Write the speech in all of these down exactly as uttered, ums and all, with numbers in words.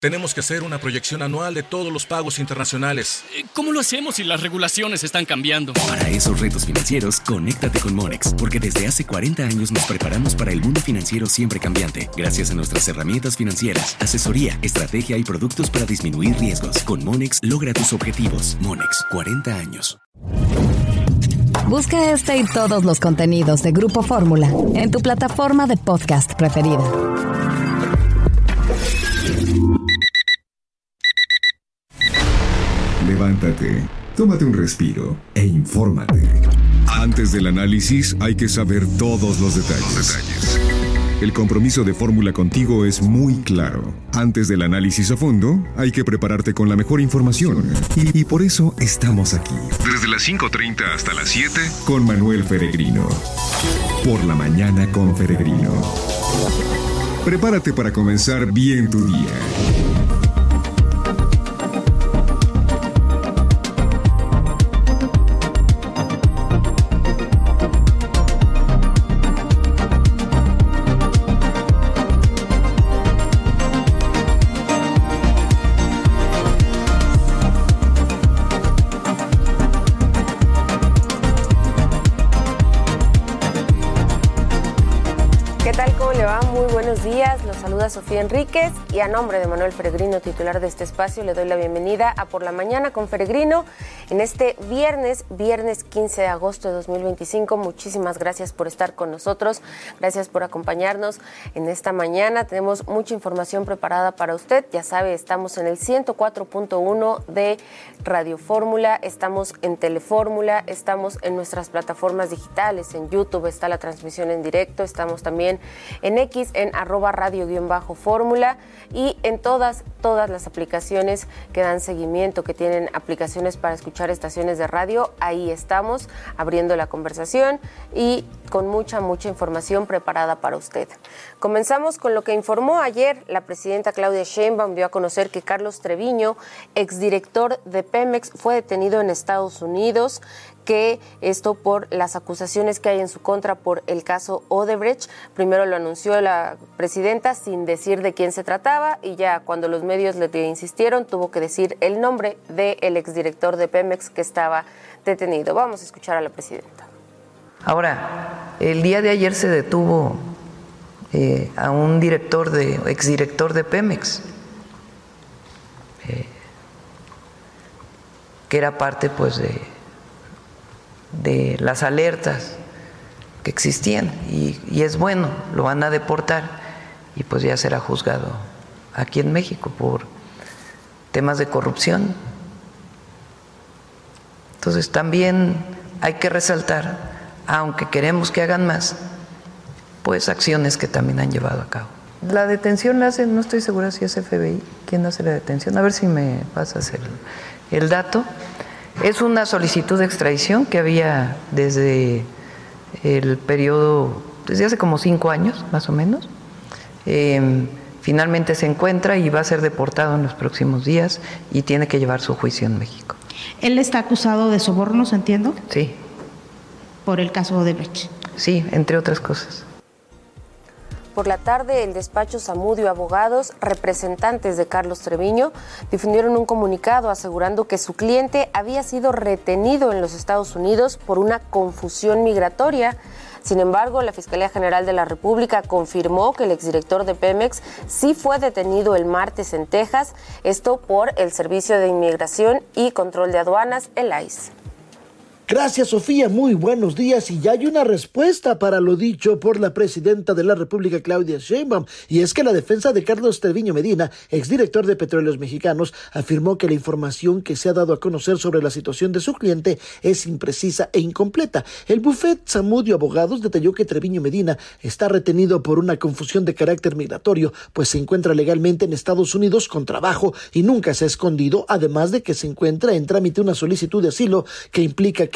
Tenemos que hacer una proyección anual de todos los pagos internacionales. ¿Cómo lo hacemos si las regulaciones están cambiando? Para esos retos financieros, conéctate con Monex, porque desde hace cuarenta años nos preparamos para el mundo financiero siempre cambiante. Gracias a nuestras herramientas financieras, asesoría, estrategia y productos para disminuir riesgos. Con Monex, logra tus objetivos. Monex, cuarenta años. Busca este y todos los contenidos de Grupo Fórmula en tu plataforma de podcast preferida. Levántate, tómate un respiro e infórmate. Antes del análisis hay que saber todos los detalles. Los detalles. El compromiso de Fórmula contigo es muy claro. Antes del análisis a fondo, hay que prepararte con la mejor información. Y, y por eso estamos aquí. Desde las cinco treinta hasta las siete, con Manuel Feregrino. Por la mañana con Feregrino. Prepárate para comenzar bien tu día. Saluda Sofía Enríquez y a nombre de Manuel Feregrino, titular de este espacio, le doy la bienvenida a Por la Mañana con Feregrino en este viernes, viernes quince de agosto de dos mil veinticinco. Muchísimas gracias por estar con nosotros, gracias por acompañarnos en esta mañana. Tenemos mucha información preparada para usted. Ya sabe, estamos en el ciento cuatro punto uno de Radio Fórmula, estamos en Telefórmula, estamos en nuestras plataformas digitales, en YouTube está la transmisión en directo, estamos también en X, en arroba radio guión bajo fórmula y en todas, todas las aplicaciones que dan seguimiento, que tienen aplicaciones para escuchar estaciones de radio. Ahí estamos abriendo la conversación y con mucha, mucha información preparada para usted. Comenzamos con lo que informó ayer la presidenta Claudia Sheinbaum. Dio a conocer que Carlos Treviño, exdirector de Pemex, fue detenido en Estados Unidos, que esto por las acusaciones que hay en su contra por el caso Odebrecht. Primero lo anunció la presidenta sin decir de quién se trataba y ya cuando los medios le insistieron tuvo que decir el nombre del exdirector de Pemex que estaba detenido. Vamos a escuchar a la presidenta. Ahora, el día de ayer se detuvo eh, a un director de, exdirector de Pemex, eh, que era parte pues de de las alertas que existían y, y es bueno, lo van a deportar y pues ya será juzgado aquí en México por temas de corrupción. Entonces también hay que resaltar, aunque queremos que hagan más, pues acciones que también han llevado a cabo. La detención la hace, no estoy segura si es F B I, ¿quién hace la detención? A ver si me pasas el, el dato. Es una solicitud de extradición que había desde el periodo, desde hace como cinco años más o menos. Eh, finalmente se encuentra y va a ser deportado en los próximos días y tiene que llevar su juicio en México. ¿Él está acusado de sobornos, entiendo? Sí. ¿Por el caso Odebrecht? Sí, entre otras cosas. Por la tarde, el despacho Zamudio Abogados, representantes de Carlos Treviño, difundieron un comunicado asegurando que su cliente había sido retenido en los Estados Unidos por una confusión migratoria. Sin embargo, la Fiscalía General de la República confirmó que el exdirector de Pemex sí fue detenido el martes en Texas, esto por el Servicio de Inmigración y Control de Aduanas, el I C E. Gracias, Sofía. Muy buenos días. Y ya hay una respuesta para lo dicho por la presidenta de la República, Claudia Sheinbaum, y es que la defensa de Carlos Treviño Medina, exdirector de Petróleos Mexicanos, afirmó que la información que se ha dado a conocer sobre la situación de su cliente es imprecisa e incompleta. El bufete Zamudio Abogados detalló que Treviño Medina está retenido por una confusión de carácter migratorio, pues se encuentra legalmente en Estados Unidos con trabajo y nunca se ha escondido, además de que se encuentra en trámite una solicitud de asilo que implica que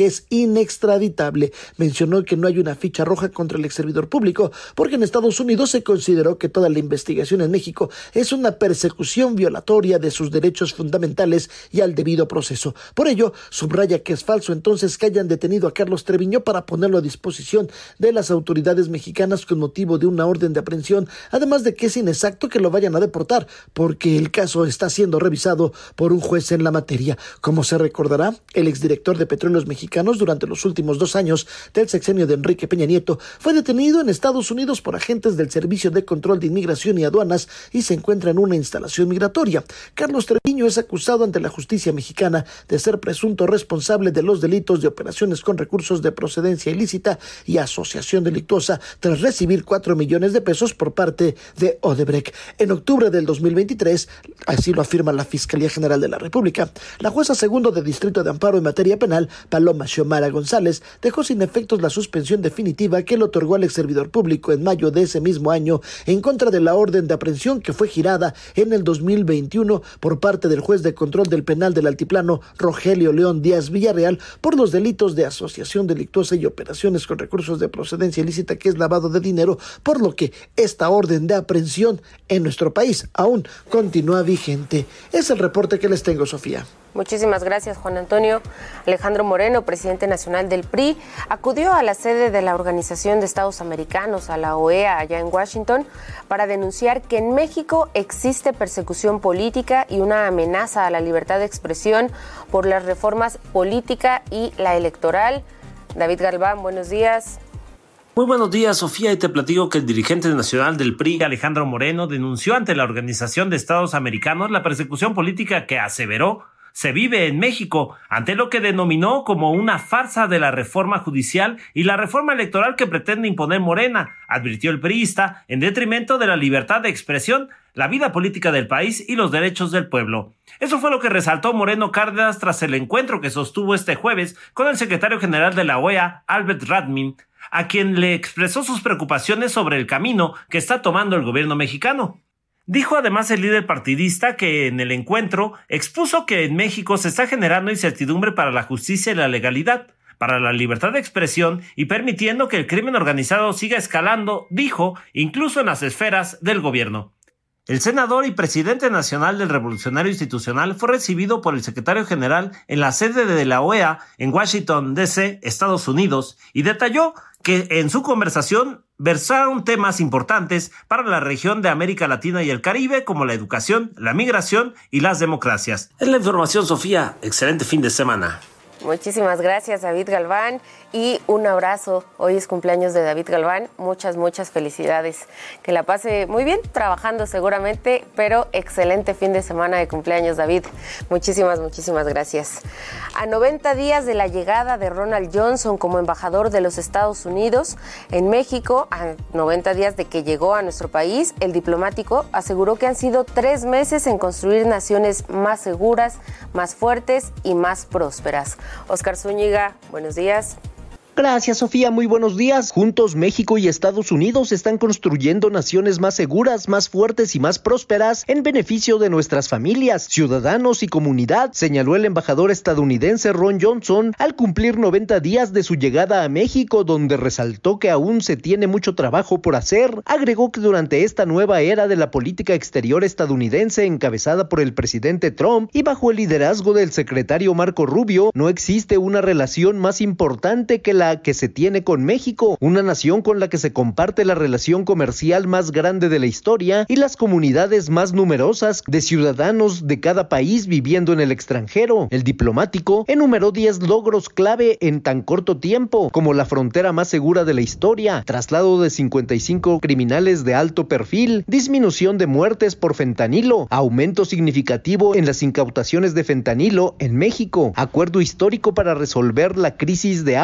que es inextraditable. Mencionó que no hay una ficha roja contra el ex servidor público porque en Estados Unidos se consideró que toda la investigación en México es una persecución violatoria de sus derechos fundamentales y al debido proceso. Por ello, subraya que es falso entonces que hayan detenido a Carlos Treviño para ponerlo a disposición de las autoridades mexicanas con motivo de una orden de aprehensión, además de que es inexacto que lo vayan a deportar porque el caso está siendo revisado por un juez en la materia. Como se recordará, el exdirector de Petróleos Mexicanos durante los últimos dos años del sexenio de Enrique Peña Nieto fue detenido en Estados Unidos por agentes del Servicio de Control de Inmigración y Aduanas y se encuentra en una instalación migratoria. Carlos Treviño es acusado ante la justicia mexicana de ser presunto responsable de los delitos de operaciones con recursos de procedencia ilícita y asociación delictuosa tras recibir cuatro millones de pesos por parte de Odebrecht. En octubre del dos mil veintitrés, así lo afirma la Fiscalía General de la República, la jueza segundo de Distrito de Amparo en materia penal, Paloma Xiomara González, dejó sin efectos la suspensión definitiva que le otorgó al ex servidor público en mayo de ese mismo año en contra de la orden de aprehensión que fue girada en el dos mil veintiuno por parte del juez de control del penal del Altiplano, Rogelio León Díaz Villarreal, por los delitos de asociación delictuosa y operaciones con recursos de procedencia ilícita, que es lavado de dinero, por lo que esta orden de aprehensión en nuestro país aún continúa vigente. Es el reporte que les tengo, Sofía. Muchísimas gracias, Juan Antonio. Alejandro Moreno, presidente nacional del P R I, acudió a la sede de la Organización de Estados Americanos, a la O E A, allá en Washington, para denunciar que en México existe persecución política y una amenaza a la libertad de expresión por las reformas política y la electoral. David Galván, buenos días. Muy buenos días, Sofía, y te platico que el dirigente nacional del P R I, Alejandro Moreno, denunció ante la Organización de Estados Americanos la persecución política que aseveró se vive en México, ante lo que denominó como una farsa de la reforma judicial y la reforma electoral que pretende imponer Morena, advirtió el priista, en detrimento de la libertad de expresión, la vida política del país y los derechos del pueblo. Eso fue lo que resaltó Moreno Cárdenas tras el encuentro que sostuvo este jueves con el secretario general de la O E A, Albert Radmin, a quien le expresó sus preocupaciones sobre el camino que está tomando el gobierno mexicano. Dijo además el líder partidista que en el encuentro expuso que en México se está generando incertidumbre para la justicia y la legalidad, para la libertad de expresión y permitiendo que el crimen organizado siga escalando, dijo, incluso en las esferas del gobierno. El senador y presidente nacional del Revolucionario Institucional fue recibido por el secretario general en la sede de la O E A en Washington, D C, Estados Unidos, y detalló que en su conversación versaron temas importantes para la región de América Latina y el Caribe, como la educación, la migración y las democracias. Es la información, Sofía. Excelente fin de semana. Muchísimas gracias, David Galván, y un abrazo. Hoy es cumpleaños de David Galván. Muchas, muchas felicidades. Que la pase muy bien, trabajando seguramente, pero excelente fin de semana de cumpleaños, David. Muchísimas, muchísimas gracias. A noventa días de la llegada de Ronald Johnson como embajador de los Estados Unidos en México, a noventa días de que llegó a nuestro país, el diplomático aseguró que han sido tres meses en construir naciones más seguras, más fuertes y más prósperas. Oscar Zúñiga, buenos días. Gracias, Sofía. Muy buenos días. Juntos, México y Estados Unidos están construyendo naciones más seguras, más fuertes y más prósperas en beneficio de nuestras familias, ciudadanos y comunidad, señaló el embajador estadounidense Ron Johnson al cumplir noventa días de su llegada a México, donde resaltó que aún se tiene mucho trabajo por hacer. Agregó que durante esta nueva era de la política exterior estadounidense encabezada por el presidente Trump y bajo el liderazgo del secretario Marco Rubio, no existe una relación más importante que la que se tiene con México, una nación con la que se comparte la relación comercial más grande de la historia y las comunidades más numerosas de ciudadanos de cada país viviendo en el extranjero. El diplomático enumeró diez logros clave en tan corto tiempo, como la frontera más segura de la historia, traslado de cincuenta y cinco criminales de alto perfil, disminución de muertes por fentanilo, aumento significativo en las incautaciones de fentanilo en México, acuerdo histórico para resolver la crisis de aguas residuales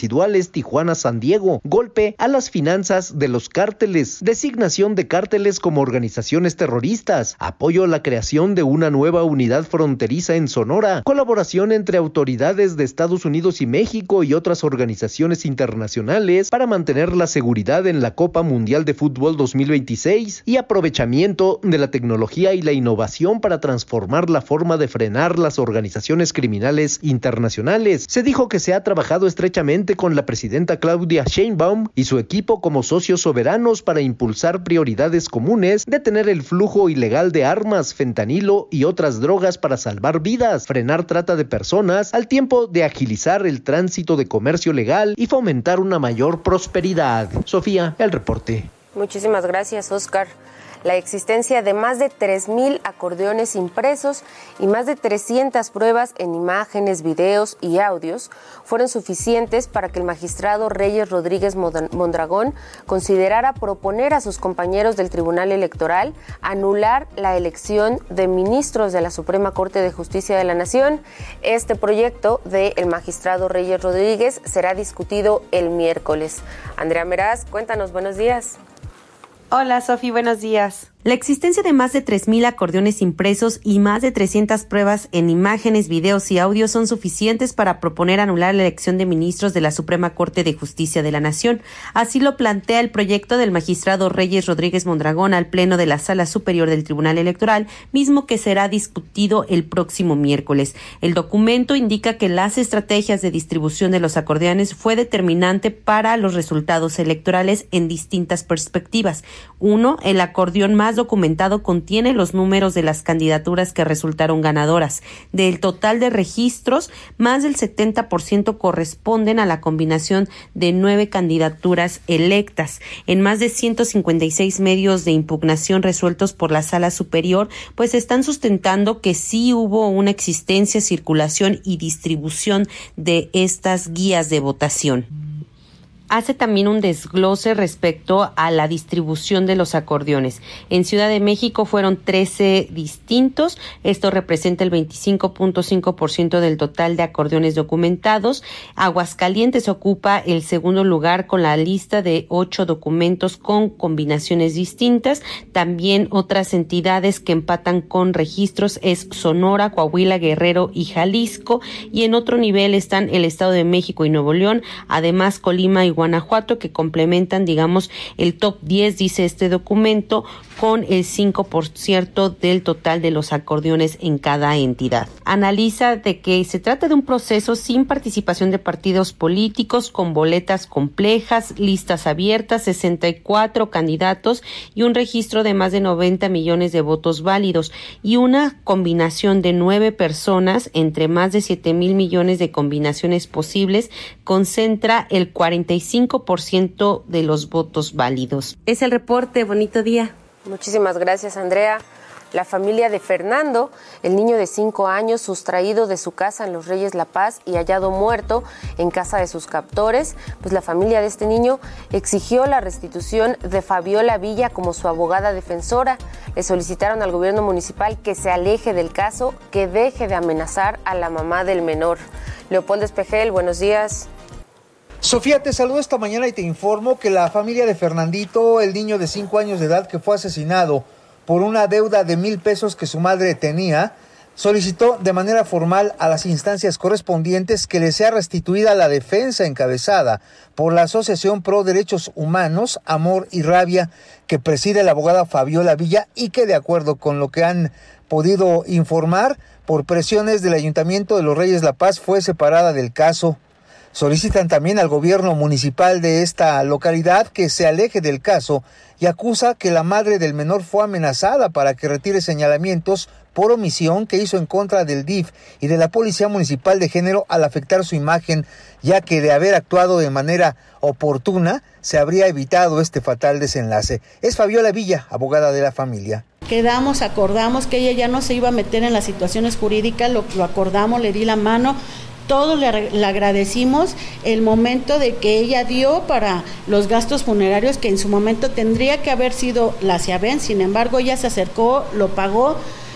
residuales Tijuana-San Diego, golpe a las finanzas de los cárteles, designación de cárteles como organizaciones terroristas, apoyo a la creación de una nueva unidad fronteriza en Sonora, colaboración entre autoridades de Estados Unidos y México y otras organizaciones internacionales para mantener la seguridad en la Copa Mundial de Fútbol dos mil veintiséis y aprovechamiento de la tecnología y la innovación para transformar la forma de frenar las organizaciones criminales internacionales. Se dijo que se ha trabajado estrechamente con la presidenta Claudia Sheinbaum y su equipo como socios soberanos para impulsar prioridades comunes, detener el flujo ilegal de armas, fentanilo y otras drogas para salvar vidas, frenar trata de personas, al tiempo de agilizar el tránsito de comercio legal y fomentar una mayor prosperidad. Sofía, el reporte. Muchísimas gracias, Oscar. La existencia de más de tres mil acordeones impresos y más de trescientas pruebas en imágenes, videos y audios fueron suficientes para que el magistrado Reyes Rodríguez Mondragón considerara proponer a sus compañeros del Tribunal Electoral anular la elección de ministros de la Suprema Corte de Justicia de la Nación. Este proyecto del magistrado Reyes Rodríguez será discutido el miércoles. Andrea Meraz, cuéntanos, buenos días. Hola, Sofi, buenos días. La existencia de más de tres mil acordeones impresos y más de trescientas pruebas en imágenes, videos y audios son suficientes para proponer anular la elección de ministros de la Suprema Corte de Justicia de la Nación. Así lo plantea el proyecto del magistrado Reyes Rodríguez Mondragón al Pleno de la Sala Superior del Tribunal Electoral, mismo que será discutido el próximo miércoles. El documento indica que las estrategias de distribución de los acordeones fue determinante para los resultados electorales en distintas perspectivas. Uno, el acordeón más documentado contiene los números de las candidaturas que resultaron ganadoras. Del total de registros, más del setenta por ciento corresponden a la combinación de nueve candidaturas electas. En más de ciento cincuenta y seis medios de impugnación resueltos por la Sala Superior, pues están sustentando que sí hubo una existencia, circulación y distribución de estas guías de votación. Hace también un desglose respecto a la distribución de los acordeones. En Ciudad de México fueron trece distintos. Esto representa el veinticinco punto cinco por ciento del total de acordeones documentados. Aguascalientes ocupa el segundo lugar con la lista de ocho documentos con combinaciones distintas. También otras entidades que empatan con registros es Sonora, Coahuila, Guerrero y Jalisco. Y en otro nivel están el Estado de México y Nuevo León, además Colima y Guanajuato, que complementan, digamos, el top diez, dice este documento, con el cinco por ciento del total de los acordeones en cada entidad. Analiza de que se trata de un proceso sin participación de partidos políticos, con boletas complejas, listas abiertas, sesenta y cuatro candidatos y un registro de más de noventa millones de votos válidos y una combinación de nueve personas entre más de siete mil millones de combinaciones posibles concentra el cuarenta y cinco por ciento de los votos válidos. Es el reporte. Bonito día. Muchísimas gracias, Andrea. La familia de Fernando, el niño de cinco años sustraído de su casa en Los Reyes La Paz y hallado muerto en casa de sus captores, pues la familia de este niño exigió la restitución de Fabiola Villa como su abogada defensora. Le solicitaron al gobierno municipal que se aleje del caso, que deje de amenazar a la mamá del menor. Leopoldo Espejel, buenos días. Sofía, te saludo esta mañana y te informo que la familia de Fernandito, el niño de cinco años de edad que fue asesinado por una deuda de mil pesos que su madre tenía, solicitó de manera formal a las instancias correspondientes que le sea restituida la defensa encabezada por la Asociación Pro Derechos Humanos, Amor y Rabia, que preside la abogada Fabiola Villa y que, de acuerdo con lo que han podido informar, por presiones del Ayuntamiento de Los Reyes La Paz, fue separada del caso. Solicitan también al gobierno municipal de esta localidad que se aleje del caso y acusa que la madre del menor fue amenazada para que retire señalamientos por omisión que hizo en contra del D I F y de la Policía Municipal de Género al afectar su imagen, ya que de haber actuado de manera oportuna se habría evitado este fatal desenlace. Es Fabiola Villa, abogada de la familia. Quedamos, acordamos que ella ya no se iba a meter en las situaciones jurídicas, lo, lo acordamos, le di la mano. Todos le, le agradecimos el momento de que ella dio para los gastos funerarios que en su momento tendría que haber sido la SIABEN, sin embargo ella se acercó, lo pagó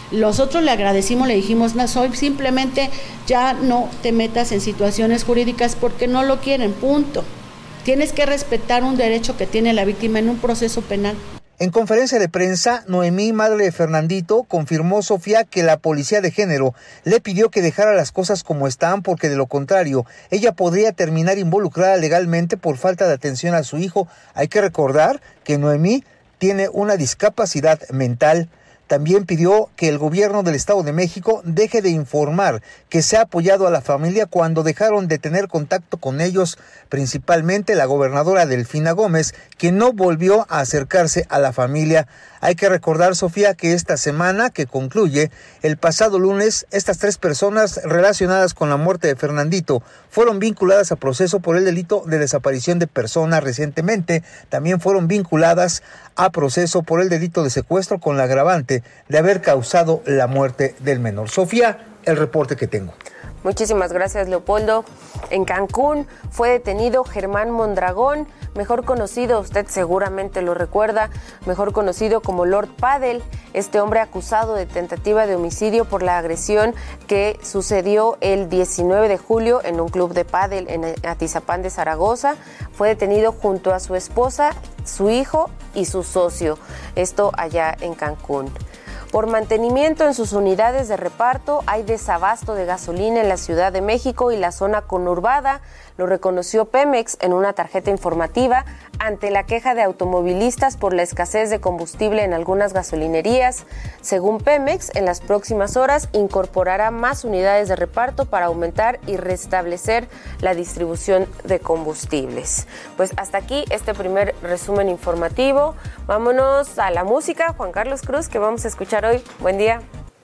Nosotros le agradecimos, le dijimos, no, soy simplemente ya no te metas en situaciones jurídicas porque no lo quieren, punto. Tienes que respetar un derecho que tiene la víctima en un proceso penal. En conferencia de prensa, Noemí, madre de Fernandito, confirmó, Sofía, que la policía de género le pidió que dejara las cosas como están porque de lo contrario, ella podría terminar involucrada legalmente por falta de atención a su hijo. Hay que recordar que Noemí tiene una discapacidad mental. También pidió que el gobierno del Estado de México deje de informar que se ha apoyado a la familia cuando dejaron de tener contacto con ellos, principalmente la gobernadora Delfina Gómez, quien no volvió a acercarse a la familia. Hay que recordar, Sofía, que esta semana que concluye, el pasado lunes, estas tres personas relacionadas con la muerte de Fernandito fueron vinculadas a proceso por el delito de desaparición de personas. Recientemente también fueron vinculadas a proceso por el delito de secuestro con la agravante de haber causado la muerte del menor. Sofía, el reporte que tengo. Muchísimas gracias, Leopoldo. En Cancún fue detenido Germán Mondragón, mejor conocido, usted seguramente lo recuerda, mejor conocido como Lord Paddle, este hombre acusado de tentativa de homicidio por la agresión que sucedió el diecinueve de julio en un club de pádel en Atizapán de Zaragoza. Fue detenido junto a su esposa, su hijo y su socio, esto allá en Cancún. Por mantenimiento en sus unidades de reparto, hay desabasto de gasolina en la Ciudad de México y la zona conurbada. Lo reconoció Pemex en una tarjeta informativa ante la queja de automovilistas por la escasez de combustible en algunas gasolinerías. Según Pemex, en las próximas horas incorporará más unidades de reparto para aumentar y restablecer la distribución de combustibles. Pues hasta aquí este primer resumen informativo. Vámonos a la música. Juan Carlos Cruz, que vamos a escuchar hoy. Buen día.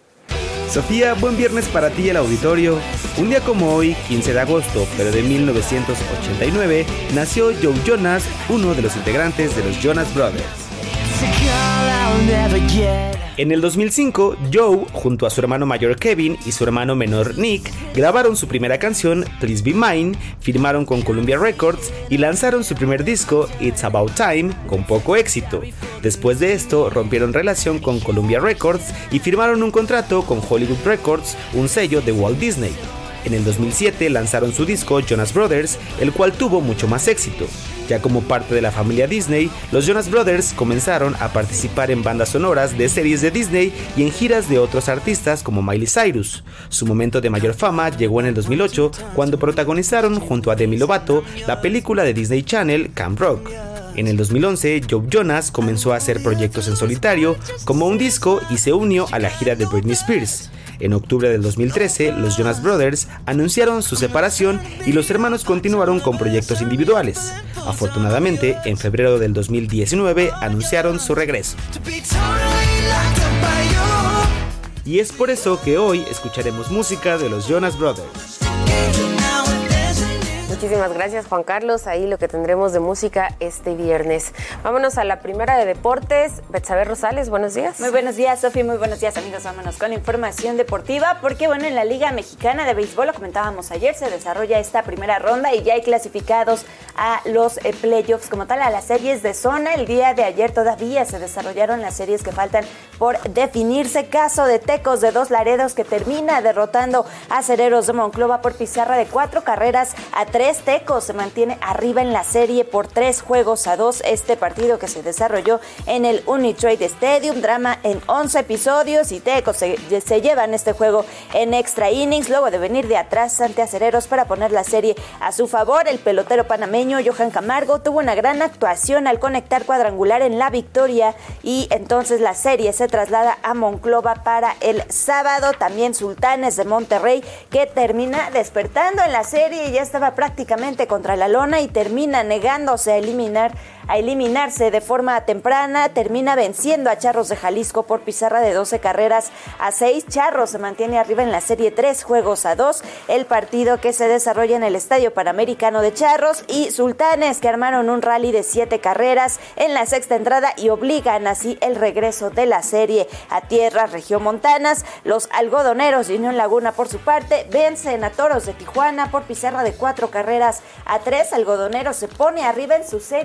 Sofía, buen viernes para ti y el auditorio. Un día como hoy, quince de agosto, pero de mil novecientos ochenta y nueve, nació Joe Jonas, uno de los integrantes de los Jonas Brothers. En el dos mil cinco, Joe, junto a su hermano mayor Kevin y su hermano menor Nick, grabaron su primera canción, Please Be Mine, firmaron con Columbia Records y lanzaron su primer disco, It's About Time, con poco éxito. Después de esto, rompieron relación con Columbia Records y firmaron un contrato con Hollywood Records, un sello de Walt Disney. En el dos mil siete lanzaron su disco Jonas Brothers, el cual tuvo mucho más éxito. Ya como parte de la familia Disney, los Jonas Brothers comenzaron a participar en bandas sonoras de series de Disney y en giras de otros artistas como Miley Cyrus. Su momento de mayor fama llegó en el dos mil ocho, cuando protagonizaron junto a Demi Lovato la película de Disney Channel Camp Rock. En el dos mil once, Joe Jonas comenzó a hacer proyectos en solitario, como un disco, y se unió a la gira de Britney Spears. En octubre del dos mil trece, los Jonas Brothers anunciaron su separación y los hermanos continuaron con proyectos individuales. Afortunadamente, en febrero del dos mil diecinueve anunciaron su regreso. Y es por eso que hoy escucharemos música de los Jonas Brothers. Muchísimas gracias, Juan Carlos. Ahí lo que tendremos de música este viernes. Vámonos a la primera de deportes. Betsabe Rosales, buenos días. Muy buenos días, Sofi. Muy buenos días, amigos. Vámonos con información deportiva, porque bueno, en la Liga Mexicana de Béisbol, lo comentábamos ayer, se desarrolla esta primera ronda y ya hay clasificados a los eh, playoffs como tal, a las series de zona. El día de ayer todavía se desarrollaron las series que faltan por definirse. Caso de Tecos de Dos Laredos, que termina derrotando a Acereros de Monclova por pizarra de cuatro carreras a tres. Tecos se mantiene arriba en la serie por tres juegos a dos. Este partido, que se desarrolló en el Unitrade Stadium, drama en once episodios, y Tecos se, se llevan este juego en extra innings luego de venir de atrás ante Acereros para poner la serie a su favor. El pelotero panameño Johan Camargo tuvo una gran actuación al conectar cuadrangular en la victoria, y entonces la serie se traslada a Monclova para el sábado. También Sultanes de Monterrey, que termina despertando en la serie, ya estaba prácticamente contra la lona y termina negándose a eliminar a eliminarse de forma temprana. Termina venciendo a Charros de Jalisco por pizarra de doce carreras a seis. Charros se mantiene arriba en la serie tres juegos a dos. El partido, que se desarrolla en el Estadio Panamericano de Charros, y Sultanes, que armaron un rally de siete carreras en la sexta entrada y obligan así el regreso de la serie a tierras regiomontanas. Los algodoneros de Unión Laguna, por su parte, vencen a Toros de Tijuana por pizarra de cuatro carreras a tres. Algodoneros se pone arriba en su serie tres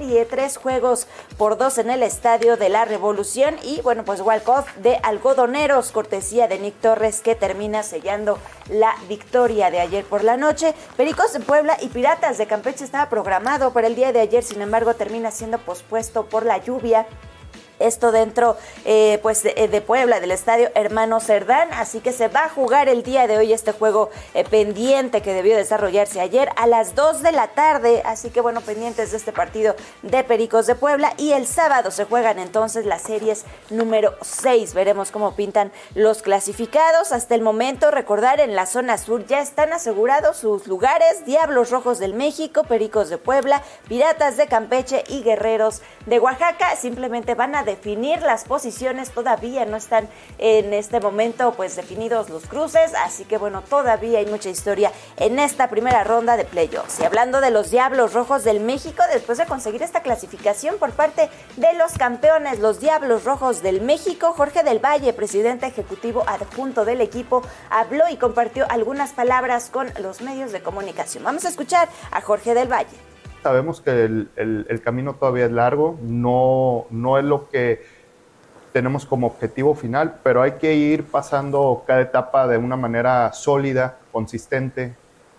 tres juegos por dos en el Estadio de la Revolución. Y bueno, pues walk-off de algodoneros, cortesía de Nick Torres, que termina sellando la victoria de ayer por la noche. Pericos de Puebla y Piratas de Campeche estaba programado para el día de ayer, sin embargo termina siendo pospuesto por la lluvia. Esto dentro eh, pues de, de Puebla, del Estadio Hermano Cerdán, así que se va a jugar el día de hoy este juego eh, pendiente que debió desarrollarse ayer a las dos de la tarde, así que bueno, pendientes de este partido de Pericos de Puebla. Y el sábado se juegan entonces las series número seis, veremos cómo pintan los clasificados. Hasta el momento, recordar, en la zona sur ya están asegurados sus lugares: Diablos Rojos del México, Pericos de Puebla, Piratas de Campeche y Guerreros de Oaxaca. Simplemente van a definir las posiciones, todavía no están en este momento pues definidos los cruces, así que bueno, todavía hay mucha historia en esta primera ronda de playoffs. Y hablando de los Diablos Rojos del México, después de conseguir esta clasificación por parte de los campeones, los Diablos Rojos del México, Jorge del Valle, presidente ejecutivo adjunto del equipo, habló y compartió algunas palabras con los medios de comunicación. Vamos a escuchar a Jorge del Valle. Sabemos que el, el, el camino todavía es largo, no, no es lo que tenemos como objetivo final, pero hay que ir pasando cada etapa de una manera sólida, consistente,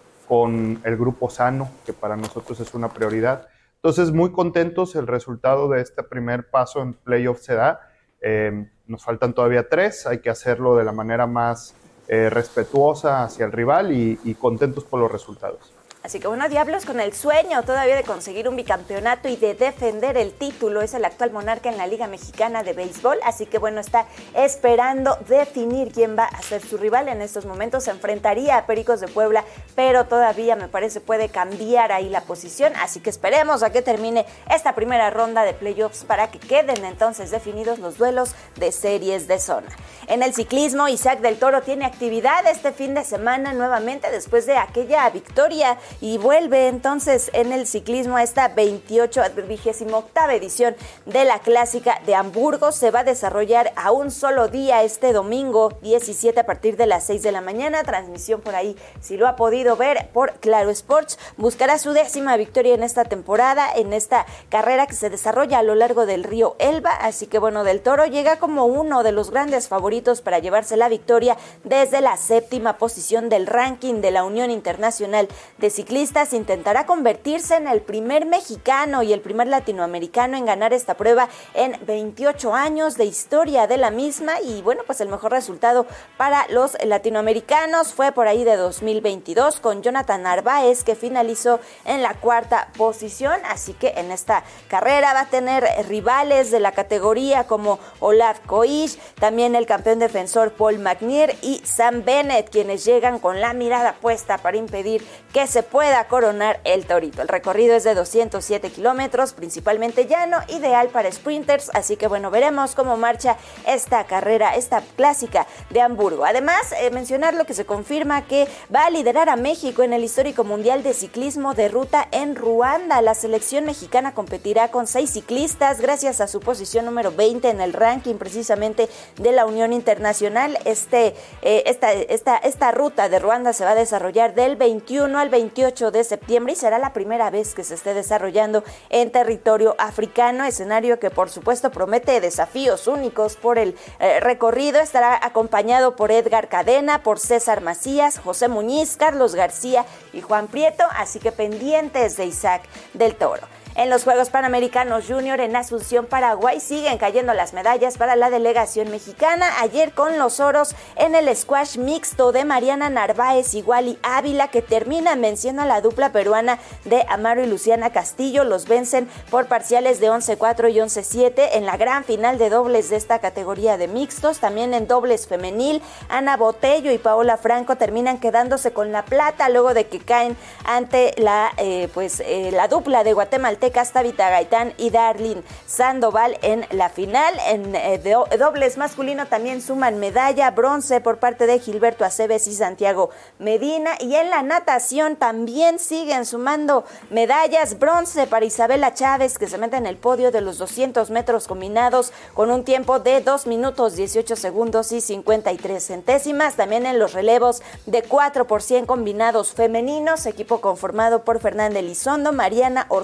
con el grupo sano, que para nosotros es una prioridad. Entonces, muy contentos, el resultado de este primer paso en playoff se da. Eh, nos faltan todavía tres, hay que hacerlo de la manera más eh, respetuosa hacia el rival y, y contentos por los resultados. Así que bueno, Diablos con el sueño todavía de conseguir un bicampeonato y de defender el título. Es el actual monarca en la Liga Mexicana de Béisbol, así que bueno, está esperando definir quién va a ser su rival. En estos momentos se enfrentaría a Pericos de Puebla, pero todavía me parece puede cambiar ahí la posición, así que esperemos a que termine esta primera ronda de playoffs para que queden entonces definidos los duelos de series de zona. En el ciclismo, Isaac del Toro tiene actividad este fin de semana nuevamente después de aquella victoria, y vuelve entonces en el ciclismo a esta veintiocho, vigésima octava edición de la Clásica de Hamburgo. Se va a desarrollar a un solo día este domingo diecisiete a partir de las seis de la mañana. Transmisión por ahí, si lo ha podido ver, por Claro Sports. Buscará su décima victoria en esta temporada, en esta carrera que se desarrolla a lo largo del río Elba. Así que bueno, del Toro llega como uno de los grandes favoritos para llevarse la victoria desde la séptima posición del ranking de la Unión Internacional de Ciclistas. Intentará convertirse en el primer mexicano y el primer latinoamericano en ganar esta prueba en veintiocho años de historia de la misma. Y bueno, pues el mejor resultado para los latinoamericanos fue por ahí de dos mil veintidós con Jonathan Narváez, que finalizó en la cuarta posición. Así que en esta carrera va a tener rivales de la categoría como Olaf Koish, también el campeón defensor Paul Magnier y Sam Bennett, quienes llegan con la mirada puesta para impedir que se pueda coronar el torito. El recorrido es de doscientos siete kilómetros, principalmente llano, ideal para sprinters, así que bueno, veremos cómo marcha esta carrera, esta Clásica de Hamburgo. Además, eh, mencionar lo que se confirma que va a liderar a México en el histórico Mundial de Ciclismo de Ruta en Ruanda. La selección mexicana competirá con seis ciclistas gracias a su posición número veinte en el ranking precisamente de la Unión Internacional. Este, eh, esta, esta, esta ruta de Ruanda se va a desarrollar del veintiuno al veintiocho de septiembre y será la primera vez que se esté desarrollando en territorio africano, escenario que por supuesto promete desafíos únicos por el eh, recorrido. Estará acompañado por Edgar Cadena, por César Macías, José Muñiz, Carlos García y Juan Prieto, así que pendientes de Isaac del Toro. En los Juegos Panamericanos Junior en Asunción, Paraguay, siguen cayendo las medallas para la delegación mexicana. Ayer con los oros en el squash mixto de Mariana Narváez y Wally Ávila, que terminan venciendo a la dupla peruana de Amaro y Luciana Castillo. Los vencen por parciales de once cuatro y once siete en la gran final de dobles de esta categoría de mixtos. También en dobles femenil, Ana Botello y Paola Franco terminan quedándose con la plata luego de que caen ante la, eh, pues, eh, la dupla de guatemaltecas Tabitha Gaitán y Darlene Sandoval en la final. En eh, de, dobles masculino también suman medalla, bronce por parte de Gilberto Aceves y Santiago Medina. Y en la natación también siguen sumando medallas, bronce para Isabela Chávez, que se mete en el podio de los doscientos metros combinados con un tiempo de dos minutos dieciocho segundos y cincuenta y tres centésimas. También en los relevos de cuatro por cien combinados femeninos, equipo conformado por Fernanda Elizondo, Mariana Ortega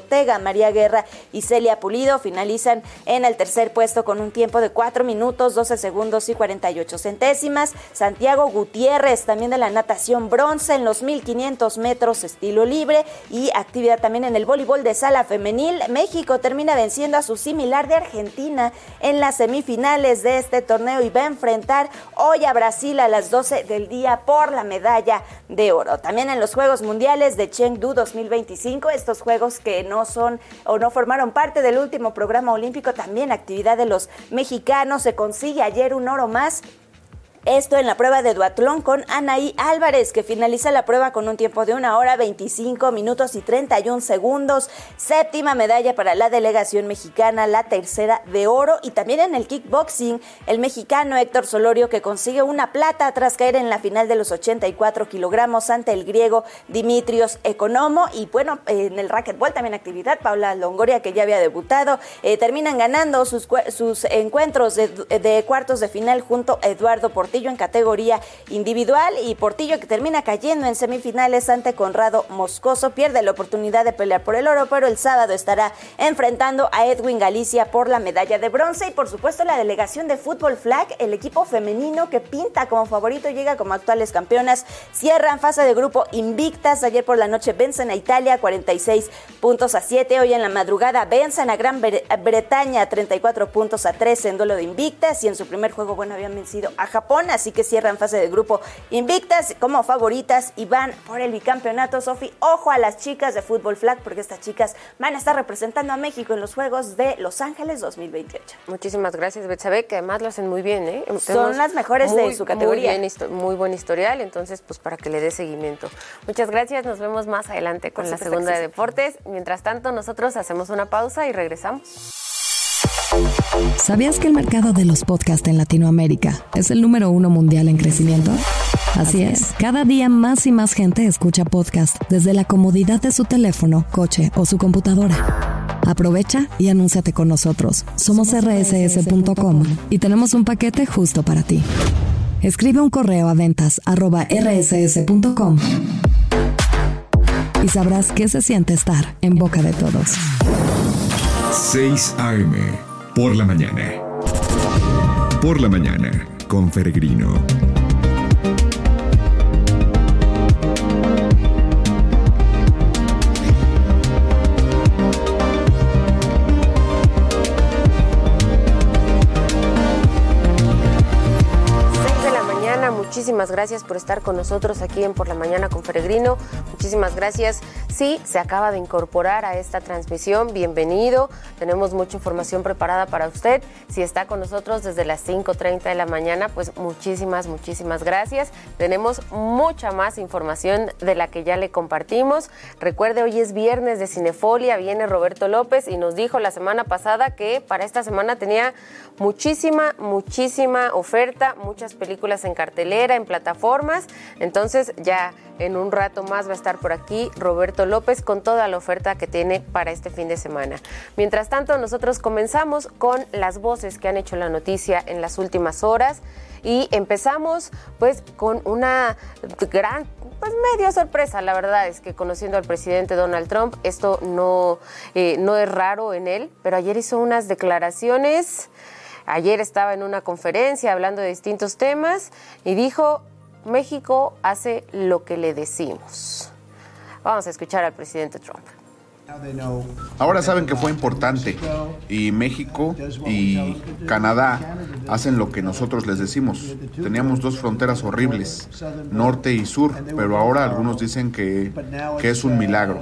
María Guerra y Celia Pulido finalizan en el tercer puesto con un tiempo de cuatro minutos, doce segundos y cuarenta y ocho centésimas. Santiago Gutiérrez, también de la natación, bronce en los mil quinientos metros estilo libre, y actividad también en el voleibol de sala femenil. México termina venciendo a su similar de Argentina en las semifinales de este torneo y va a enfrentar hoy a Brasil a las doce del día por la medalla de oro. También en los Juegos Mundiales de Chengdu dos mil veinticinco, estos juegos que no son o no formaron parte del último programa olímpico, también actividad de los mexicanos. Se consigue ayer un oro más. Esto en la prueba de duatlón con Anaí Álvarez, que finaliza la prueba con un tiempo de una hora, veinticinco minutos y treinta y un segundos. Séptima medalla para la delegación mexicana, la tercera de oro. Y también en el kickboxing, el mexicano Héctor Solorio, que consigue una plata tras caer en la final de los ochenta y cuatro kilogramos ante el griego Dimitrios Economo. Y bueno, en el racquetball también actividad. Paula Longoria, que ya había debutado, eh, terminan ganando sus, sus encuentros de, de cuartos de final junto a Eduardo Portillo en categoría individual, y Portillo, que termina cayendo en semifinales ante Conrado Moscoso, pierde la oportunidad de pelear por el oro, pero el sábado estará enfrentando a Edwin Galicia por la medalla de bronce. Y por supuesto la delegación de fútbol flag, el equipo femenino que pinta como favorito, llega como actuales campeonas, cierran fase de grupo invictas. Ayer por la noche vencen a Italia cuarenta y seis puntos a siete, hoy en la madrugada vencen a Gran Bretaña treinta y cuatro puntos a trece en duelo de invictas, y en su primer juego, bueno, habían vencido a Japón, así que cierran fase de grupo invictas como favoritas y van por el bicampeonato. Sofi, ojo a las chicas de fútbol flag, porque estas chicas van a estar representando a México en los Juegos de Los Ángeles dos mil veintiocho. Muchísimas gracias, Betsabe, que además lo hacen muy bien, ¿eh? Son Tenemos las mejores muy, de su categoría. Muy, bien, muy buen historial, entonces pues para que le dé seguimiento. Muchas gracias, nos vemos más adelante con la segunda de deportes. Mientras tanto, nosotros hacemos una pausa y regresamos. ¿Sabías que el mercado de los podcasts en Latinoamérica es el número uno mundial en crecimiento? Así es, cada día más y más gente escucha podcast desde la comodidad de su teléfono, coche o su computadora. Aprovecha y anúnciate con nosotros. Somos erre ese ese punto com y tenemos un paquete justo para ti. Escribe un correo a ventas arroba erre ese ese punto com y sabrás qué se siente estar en boca de todos. seis a eme, por la mañana. Por la mañana, con Peregrino. Muchísimas gracias por estar con nosotros aquí en Por la Mañana con Peregrino. Muchísimas gracias. Si se acaba de incorporar a esta transmisión, bienvenido. Tenemos mucha información preparada para usted. Si está con nosotros desde las cinco treinta de la mañana, pues muchísimas, muchísimas gracias. Tenemos mucha más información de la que ya le compartimos. Recuerde, hoy es viernes de Cinefolia, viene Roberto López y nos dijo la semana pasada que para esta semana tenía muchísima, muchísima oferta, muchas películas en cartelera, en plataformas. Entonces ya en un rato más va a estar por aquí Roberto López con toda la oferta que tiene para este fin de semana. Mientras tanto, nosotros comenzamos con las voces que han hecho la noticia en las últimas horas y empezamos pues con una gran, pues medio sorpresa. La verdad es que conociendo al presidente Donald Trump, esto no, eh, no es raro en él, pero ayer hizo unas declaraciones. Ayer estaba en una conferencia hablando de distintos temas y dijo: México hace lo que le decimos. Vamos a escuchar al presidente Trump. Ahora saben que fue importante y México y Canadá hacen lo que nosotros les decimos. Teníamos dos fronteras horribles, norte y sur, pero ahora algunos dicen que, que es un milagro.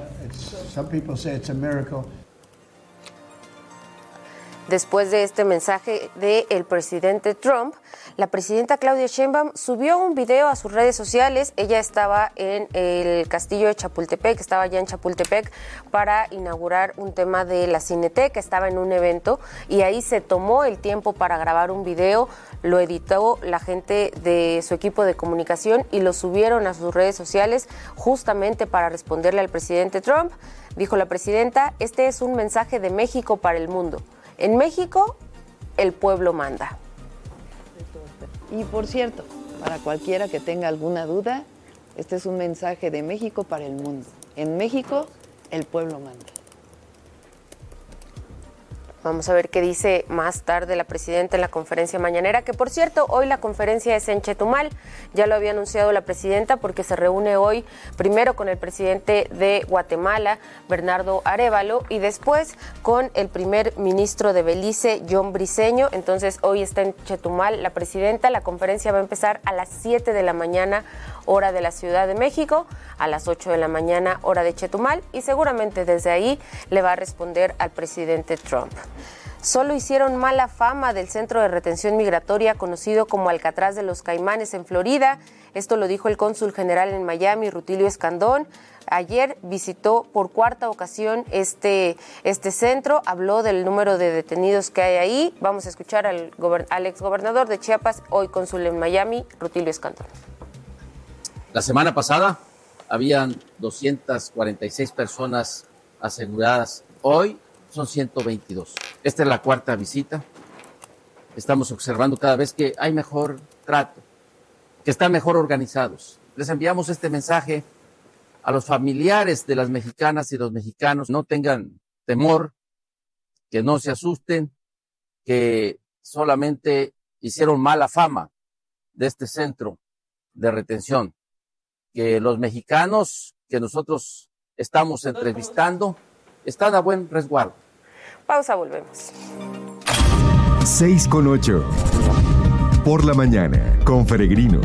Después de este mensaje del presidente Trump, la presidenta Claudia Sheinbaum subió un video a sus redes sociales. Ella estaba en el castillo de Chapultepec, estaba allá en Chapultepec para inaugurar un tema de la Cineteca, estaba en un evento y ahí se tomó el tiempo para grabar un video, lo editó la gente de su equipo de comunicación y lo subieron a sus redes sociales justamente para responderle al presidente Trump. Dijo la presidenta: este es un mensaje de México para el mundo. En México, el pueblo manda. Y por cierto, para cualquiera que tenga alguna duda, este es un mensaje de México para el mundo. En México, el pueblo manda. Vamos a ver qué dice más tarde la presidenta en la conferencia mañanera, que por cierto, hoy la conferencia es en Chetumal. Ya lo había anunciado la presidenta porque se reúne hoy primero con el presidente de Guatemala, Bernardo Arévalo, y después con el primer ministro de Belice, John Briceño. Entonces hoy está en Chetumal la presidenta. La conferencia va a empezar a las siete de la mañana, hora de la Ciudad de México, a las ocho de la mañana, hora de Chetumal, y seguramente desde ahí le va a responder al presidente Trump. Solo hicieron mala fama del centro de retención migratoria conocido como Alcatraz de los Caimanes en Florida. Esto lo dijo el cónsul general en Miami, Rutilio Escandón. Ayer visitó por cuarta ocasión este, este centro, habló del número de detenidos que hay ahí. Vamos a escuchar al, al exgobernador de Chiapas, hoy cónsul en Miami, Rutilio Escandón. La semana pasada habían doscientas cuarenta y seis personas aseguradas. Hoy son ciento veintidós. Esta es la cuarta visita. Estamos observando cada vez que hay mejor trato, que están mejor organizados. Les enviamos este mensaje a los familiares de las mexicanas y los mexicanos. No tengan temor, que no se asusten, que solamente hicieron mala fama de este centro de retención. Que los mexicanos que nosotros estamos entrevistando están a buen resguardo. Pausa, volvemos. seis con ocho. Por la mañana, con Peregrino.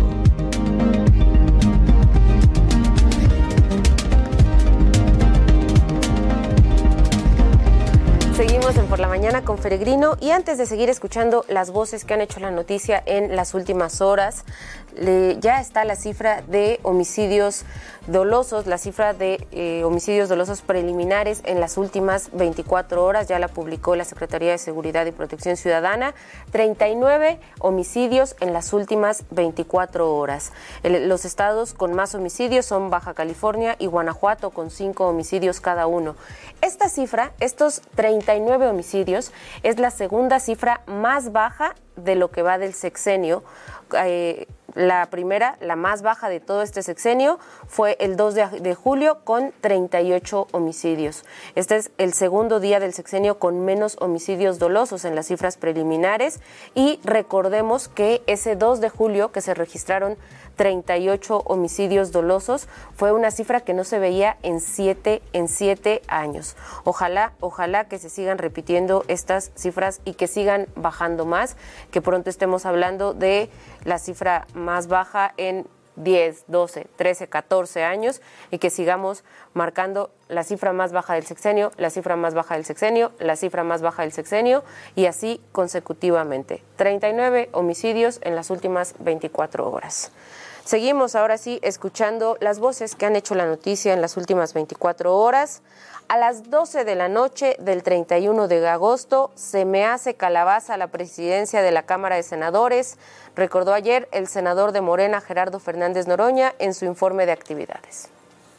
Seguimos en Por la Mañana con Peregrino, y antes de seguir escuchando las voces que han hecho la noticia en las últimas horas, le, ya está la cifra de homicidios dolosos, la cifra de eh, homicidios dolosos preliminares en las últimas veinticuatro horas, ya la publicó la Secretaría de Seguridad y Protección Ciudadana, treinta y nueve homicidios en las últimas veinticuatro horas. El, los estados con más homicidios son Baja California y Guanajuato, con cinco homicidios cada uno. Esta cifra, estos treinta y nueve homicidios, es la segunda cifra más baja de lo que va del sexenio. Eh, la primera, la más baja de todo este sexenio, fue el dos de julio con treinta y ocho homicidios. Este es el segundo día del sexenio con menos homicidios dolosos en las cifras preliminares, y recordemos que ese dos de julio que se registraron treinta y ocho homicidios dolosos fue una cifra que no se veía en siete, en siete años. Ojalá, ojalá que se sigan repitiendo estas cifras y que sigan bajando más, que pronto estemos hablando de la cifra más baja en diez, doce, trece, catorce años, y que sigamos marcando la cifra más baja del sexenio, la cifra más baja del sexenio, la cifra más baja del sexenio, y así consecutivamente. treinta y nueve homicidios en las últimas veinticuatro horas. Seguimos ahora sí escuchando las voces que han hecho la noticia en las últimas veinticuatro horas. A las doce de la noche del treinta y uno de agosto se me hace calabaza la presidencia de la Cámara de Senadores, recordó ayer el senador de Morena, Gerardo Fernández Noroña, en su informe de actividades.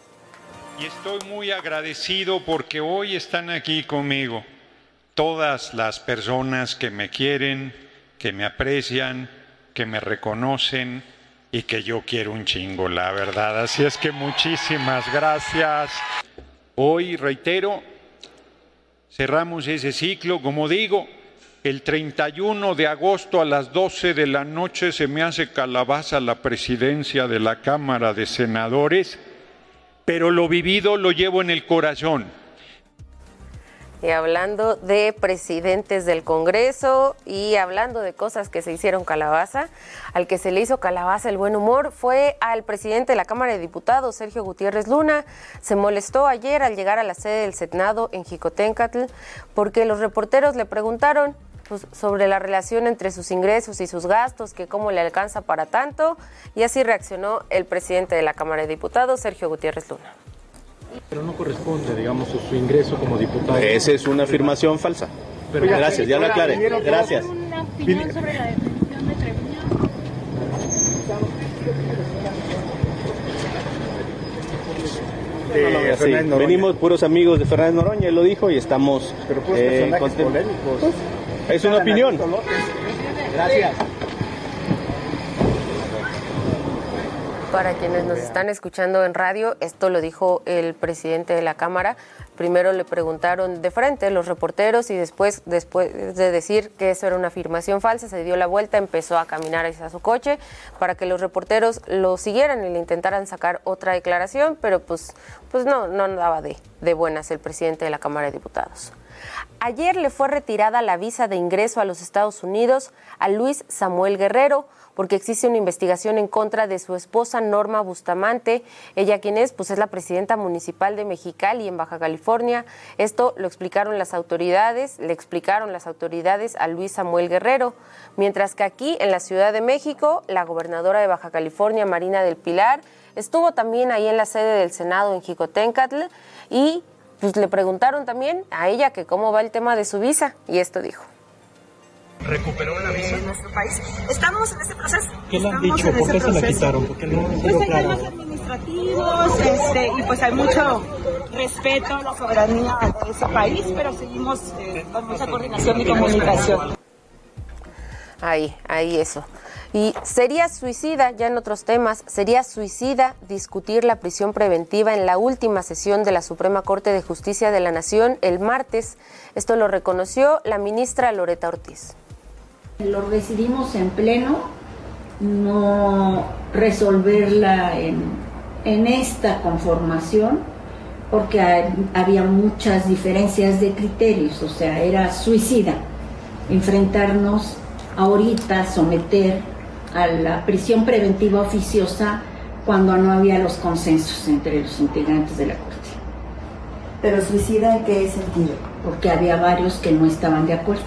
Y estoy muy agradecido porque hoy están aquí conmigo todas las personas que me quieren, que me aprecian, que me reconocen y que yo quiero un chingo, la verdad. Así es que muchísimas gracias. Hoy, reitero, cerramos ese ciclo. Como digo, el treinta y uno de agosto a las doce de la noche se me hace calabaza la presidencia de la Cámara de Senadores, pero lo vivido lo llevo en el corazón. Y hablando de presidentes del Congreso y hablando de cosas que se hicieron calabaza, al que se le hizo calabaza el buen humor fue al presidente de la Cámara de Diputados, Sergio Gutiérrez Luna. Se molestó ayer al llegar a la sede del Senado en Jicotencatl porque los reporteros le preguntaron pues, sobre la relación entre sus ingresos y sus gastos, que cómo le alcanza para tanto, y así reaccionó el presidente de la Cámara de Diputados, Sergio Gutiérrez Luna. Pero no corresponde, digamos, su ingreso como diputado. Esa es una afirmación falsa. Pero gracias, ya lo aclaré. Gracias. Una opinión sobre la detención de Treviño. Eh, sí, venimos puros amigos de Fernández Noroña, él lo dijo, y estamos Pero pues eh, personajes polémicos. Es una opinión. Gracias. Para quienes nos están escuchando en radio, esto lo dijo el presidente de la Cámara. Primero le preguntaron de frente los reporteros y después, después de decir que eso era una afirmación falsa, se dio la vuelta, empezó a caminar hacia su coche para que los reporteros lo siguieran y le intentaran sacar otra declaración, pero pues, pues no, no daba de, de buenas el presidente de la Cámara de Diputados. Ayer le fue retirada la visa de ingreso a los Estados Unidos a Luis Samuel Guerrero, porque existe una investigación en contra de su esposa Norma Bustamante. Ella, quien es, pues es la presidenta municipal de Mexicali, en Baja California. Esto lo explicaron las autoridades, le explicaron las autoridades a Luis Samuel Guerrero. Mientras que aquí, en la Ciudad de México, la gobernadora de Baja California, Marina del Pilar, estuvo también ahí en la sede del Senado en Jicoténcatl y pues le preguntaron también a ella que cómo va el tema de su visa, y esto dijo. ¿Recuperó la visa en nuestro país? Estamos en ese proceso. ¿Qué le han dicho? ¿Por qué se la quitaron? Porque no pues hay temas administrativos este, y pues hay mucho respeto a la soberanía de ese país, pero seguimos eh, con mucha coordinación y comunicación. Ahí, ahí eso. Y sería suicida, ya en otros temas, sería suicida discutir la prisión preventiva en la última sesión de la Suprema Corte de Justicia de la Nación el martes. Esto lo reconoció la ministra Loretta Ortiz. Lo decidimos en pleno, no resolverla en, en esta conformación, porque hay, había muchas diferencias de criterios, o sea, era suicida enfrentarnos ahorita, someter a la prisión preventiva oficiosa cuando no había los consensos entre los integrantes de la Corte. ¿Pero suicida en qué sentido? Porque había varios que no estaban de acuerdo.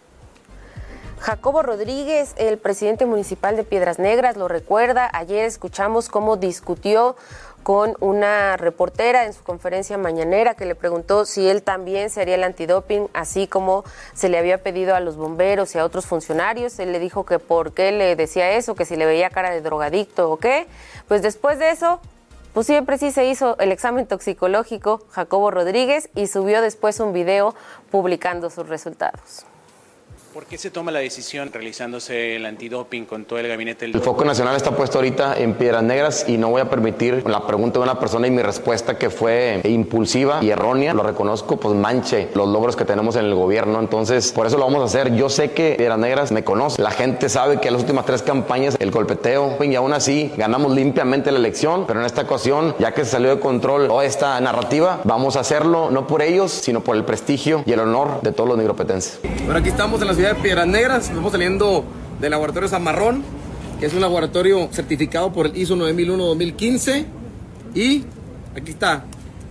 Jacobo Rodríguez, el presidente municipal de Piedras Negras, lo recuerda. Ayer escuchamos cómo discutió con una reportera en su conferencia mañanera que le preguntó si él también se haría el antidoping, así como se le había pedido a los bomberos y a otros funcionarios. Él le dijo que por qué le decía eso, que si le veía cara de drogadicto o qué. Pues después de eso, pues siempre sí se hizo el examen toxicológico Jacobo Rodríguez y subió después un video publicando sus resultados. ¿Por qué se toma la decisión realizándose el antidoping con todo el gabinete del... El foco nacional está puesto ahorita en Piedras Negras y no voy a permitir la pregunta de una persona y mi respuesta que fue impulsiva y errónea, lo reconozco, pues manche los logros que tenemos en el gobierno. Entonces, por eso lo vamos a hacer. Yo sé que Piedras Negras me conoce. La gente sabe que en las últimas tres campañas, el golpeteo, y aún así ganamos limpiamente la elección, pero en esta ocasión, ya que se salió de control toda esta narrativa, vamos a hacerlo no por ellos, sino por el prestigio y el honor de todos los negropetenses. Bueno, aquí estamos en la ciudad de Piedras Negras, estamos saliendo del laboratorio San Marrón, que es un laboratorio certificado por el I S O nueve mil uno dos mil quince, y aquí está,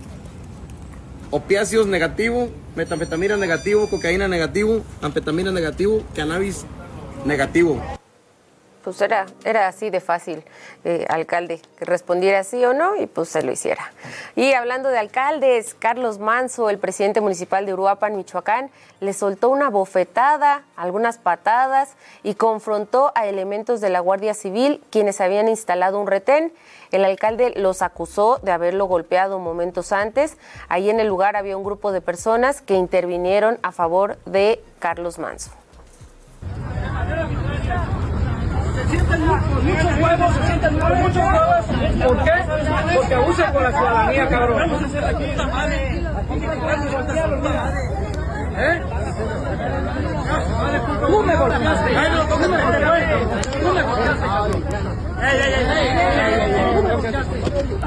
opiáceos negativo, metanfetamina negativo, cocaína negativo, anfetamina negativo, cannabis negativo. Pues era, era así de fácil, eh, alcalde, que respondiera sí o no y pues se lo hiciera. Y hablando de alcaldes, Carlos Manzo, el presidente municipal de Uruapan, Michoacán, le soltó una bofetada, algunas patadas y confrontó a elementos de la Guardia Civil, quienes habían instalado un retén. El alcalde los acusó de haberlo golpeado momentos antes. Ahí en el lugar había un grupo de personas que intervinieron a favor de Carlos Manzo. Se sienten con muchos huevos, se sienten con muchos huevos. ¿Por qué? Porque abusan con la ciudadanía, cabrón. ¿Eh? Tú me golpeaste. Tú me golpeaste. Tú me golpeaste. ¡Ey, ey, ey, ey, ey! Tú me golpeaste.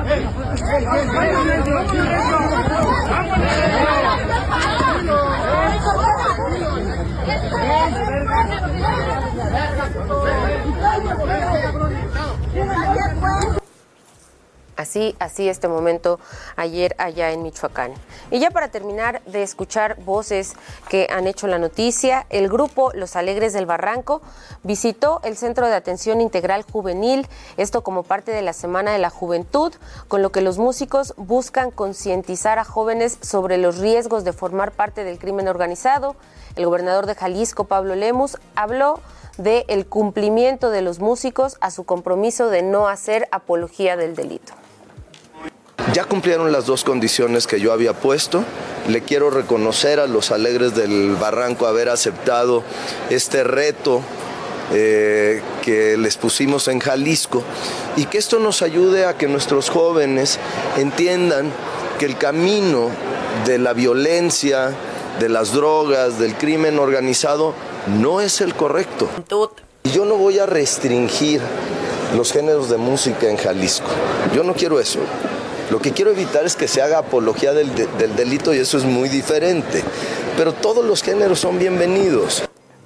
Así, así este momento ayer allá en Michoacán. Y ya para terminar de escuchar voces que han hecho la noticia, el grupo Los Alegres del Barranco visitó el Centro de Atención Integral Juvenil, esto como parte de la Semana de la Juventud, con lo que los músicos buscan concientizar a jóvenes sobre los riesgos de formar parte del crimen organizado. El gobernador de Jalisco, Pablo Lemus, habló del cumplimiento de los músicos a su compromiso de no hacer apología del delito. Ya cumplieron las dos condiciones que yo había puesto. Le quiero reconocer a Los Alegres del Barranco haber aceptado este reto eh, que les pusimos en Jalisco, y que esto nos ayude a que nuestros jóvenes entiendan que el camino de la violencia, de las drogas, del crimen organizado, no es el correcto. Y yo no voy a restringir los géneros de música en Jalisco. Yo no quiero eso. Lo que quiero evitar es que se haga apología del, de, del delito, y eso es muy diferente. Pero todos los géneros son bienvenidos.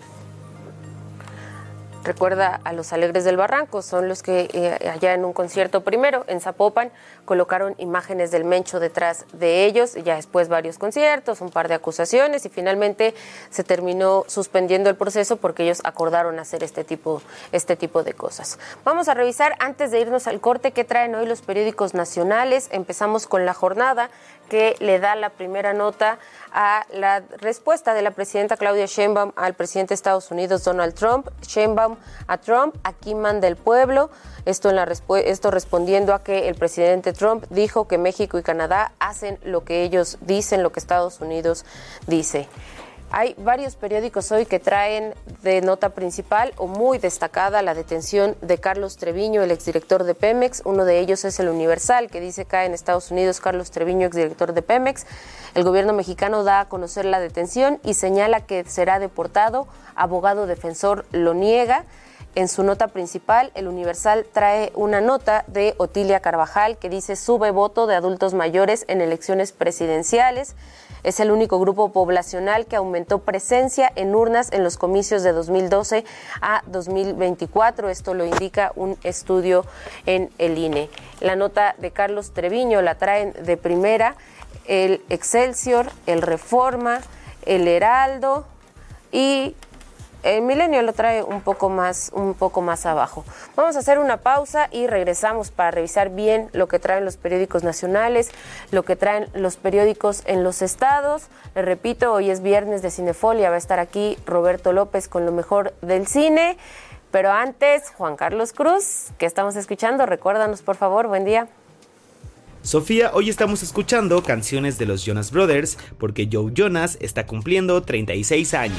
Recuerda a los Alegres del Barranco, son los que eh, allá en un concierto primero en Zapopan colocaron imágenes del Mencho detrás de ellos, y ya después varios conciertos, un par de acusaciones, y finalmente se terminó suspendiendo el proceso porque ellos acordaron hacer este tipo, este tipo de cosas. Vamos a revisar, antes de irnos al corte, qué traen hoy los periódicos nacionales. Empezamos con La Jornada, que le da la primera nota a la respuesta de la presidenta Claudia Sheinbaum al presidente de Estados Unidos, Donald Trump. Sheinbaum a Trump: aquí manda el pueblo. Esto, en la respu- esto respondiendo a que el presidente Trump dijo que México y Canadá hacen lo que ellos dicen, lo que Estados Unidos dice. Hay varios periódicos hoy que traen de nota principal o muy destacada la detención de Carlos Treviño, el exdirector de Pemex. Uno de ellos es el Universal, que dice cae en Estados Unidos Carlos Treviño, exdirector de Pemex. El gobierno mexicano da a conocer la detención y señala que será deportado. Abogado defensor lo niega. En su nota principal, el Universal trae una nota de Otilia Carvajal que dice: sube voto de adultos mayores en elecciones presidenciales. Es el único grupo poblacional que aumentó presencia en urnas en los comicios de dos mil doce a dos mil veinticuatro. Esto lo indica un estudio en el I N E. La nota de Carlos Treviño la traen de primera el Excelsior, el Reforma, el Heraldo y el Milenio lo trae un poco más, un poco más abajo. Vamos a hacer una pausa y regresamos para revisar bien lo que traen los periódicos nacionales, lo que traen los periódicos en los estados. Les repito, hoy es viernes de Cinefolia, va a estar aquí Roberto López con lo mejor del cine. Pero antes, Juan Carlos Cruz, que estamos escuchando, recuérdanos por favor, buen día. Sofía, hoy estamos escuchando canciones de los Jonas Brothers porque Joe Jonas está cumpliendo treinta y seis años.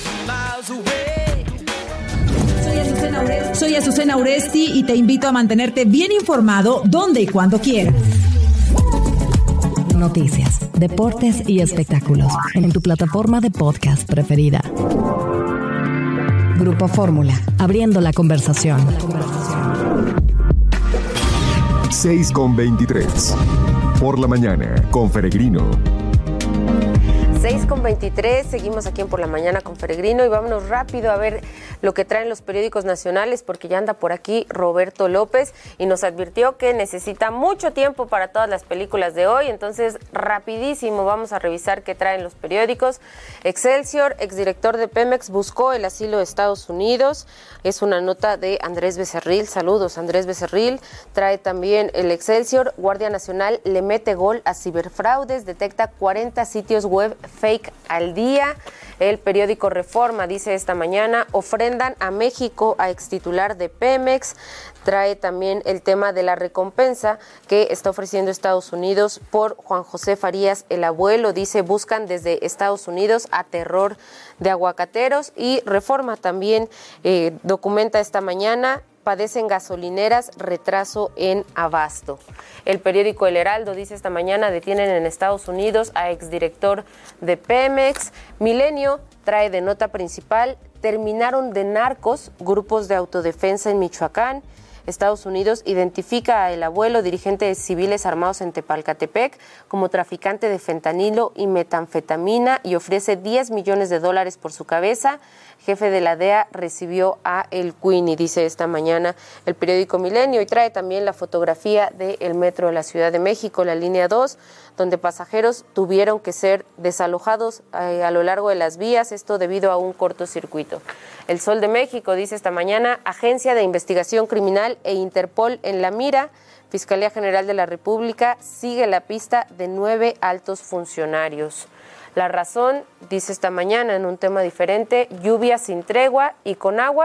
Soy Azucena Uresti. Soy Azucena Uresti y te invito a mantenerte bien informado donde y cuando quieras. Noticias, deportes y espectáculos en tu plataforma de podcast preferida. Grupo Fórmula, abriendo la conversación. seis con veintitrés. Por la mañana, con Feregrino. seis con veintitrés, seguimos aquí en Por la Mañana con Feregrino y vámonos rápido a ver lo que traen los periódicos nacionales porque ya anda por aquí Roberto López y nos advirtió que necesita mucho tiempo para todas las películas de hoy, entonces rapidísimo vamos a revisar qué traen los periódicos. Excelsior, exdirector de Pemex, buscó el asilo de Estados Unidos, es una nota de Andrés Becerril, saludos Andrés Becerril. Trae también el Excelsior: Guardia Nacional le mete gol a ciberfraudes, detecta cuarenta sitios web fake al día. El periódico Reforma dice esta mañana: ofrendan a México a extitular de Pemex. Trae también el tema de la recompensa que está ofreciendo Estados Unidos por Juan José Farías, el abuelo. Dice: buscan desde Estados Unidos a terror de aguacateros. Y Reforma también eh, documenta esta mañana: padecen gasolineras retraso en abasto. El periódico El Heraldo dice esta mañana: detienen en Estados Unidos a exdirector de Pemex. Milenio trae de nota principal: terminaron de narcos grupos de autodefensa en Michoacán. Estados Unidos identifica a el abuelo, dirigente de civiles armados en Tepalcatepec, como traficante de fentanilo y metanfetamina y ofrece diez millones de dólares por su cabeza. Jefe de la D E A recibió a el Queenie, dice esta mañana el periódico Milenio, y trae también la fotografía del metro de la Ciudad de México, la línea dos, donde pasajeros tuvieron que ser desalojados eh, a lo largo de las vías, esto debido a un cortocircuito. El Sol de México dice esta mañana: Agencia de Investigación Criminal e Interpol en la mira. Fiscalía General de la República sigue la pista de nueve altos funcionarios. La Razón dice esta mañana en un tema diferente: lluvia sin tregua y con agua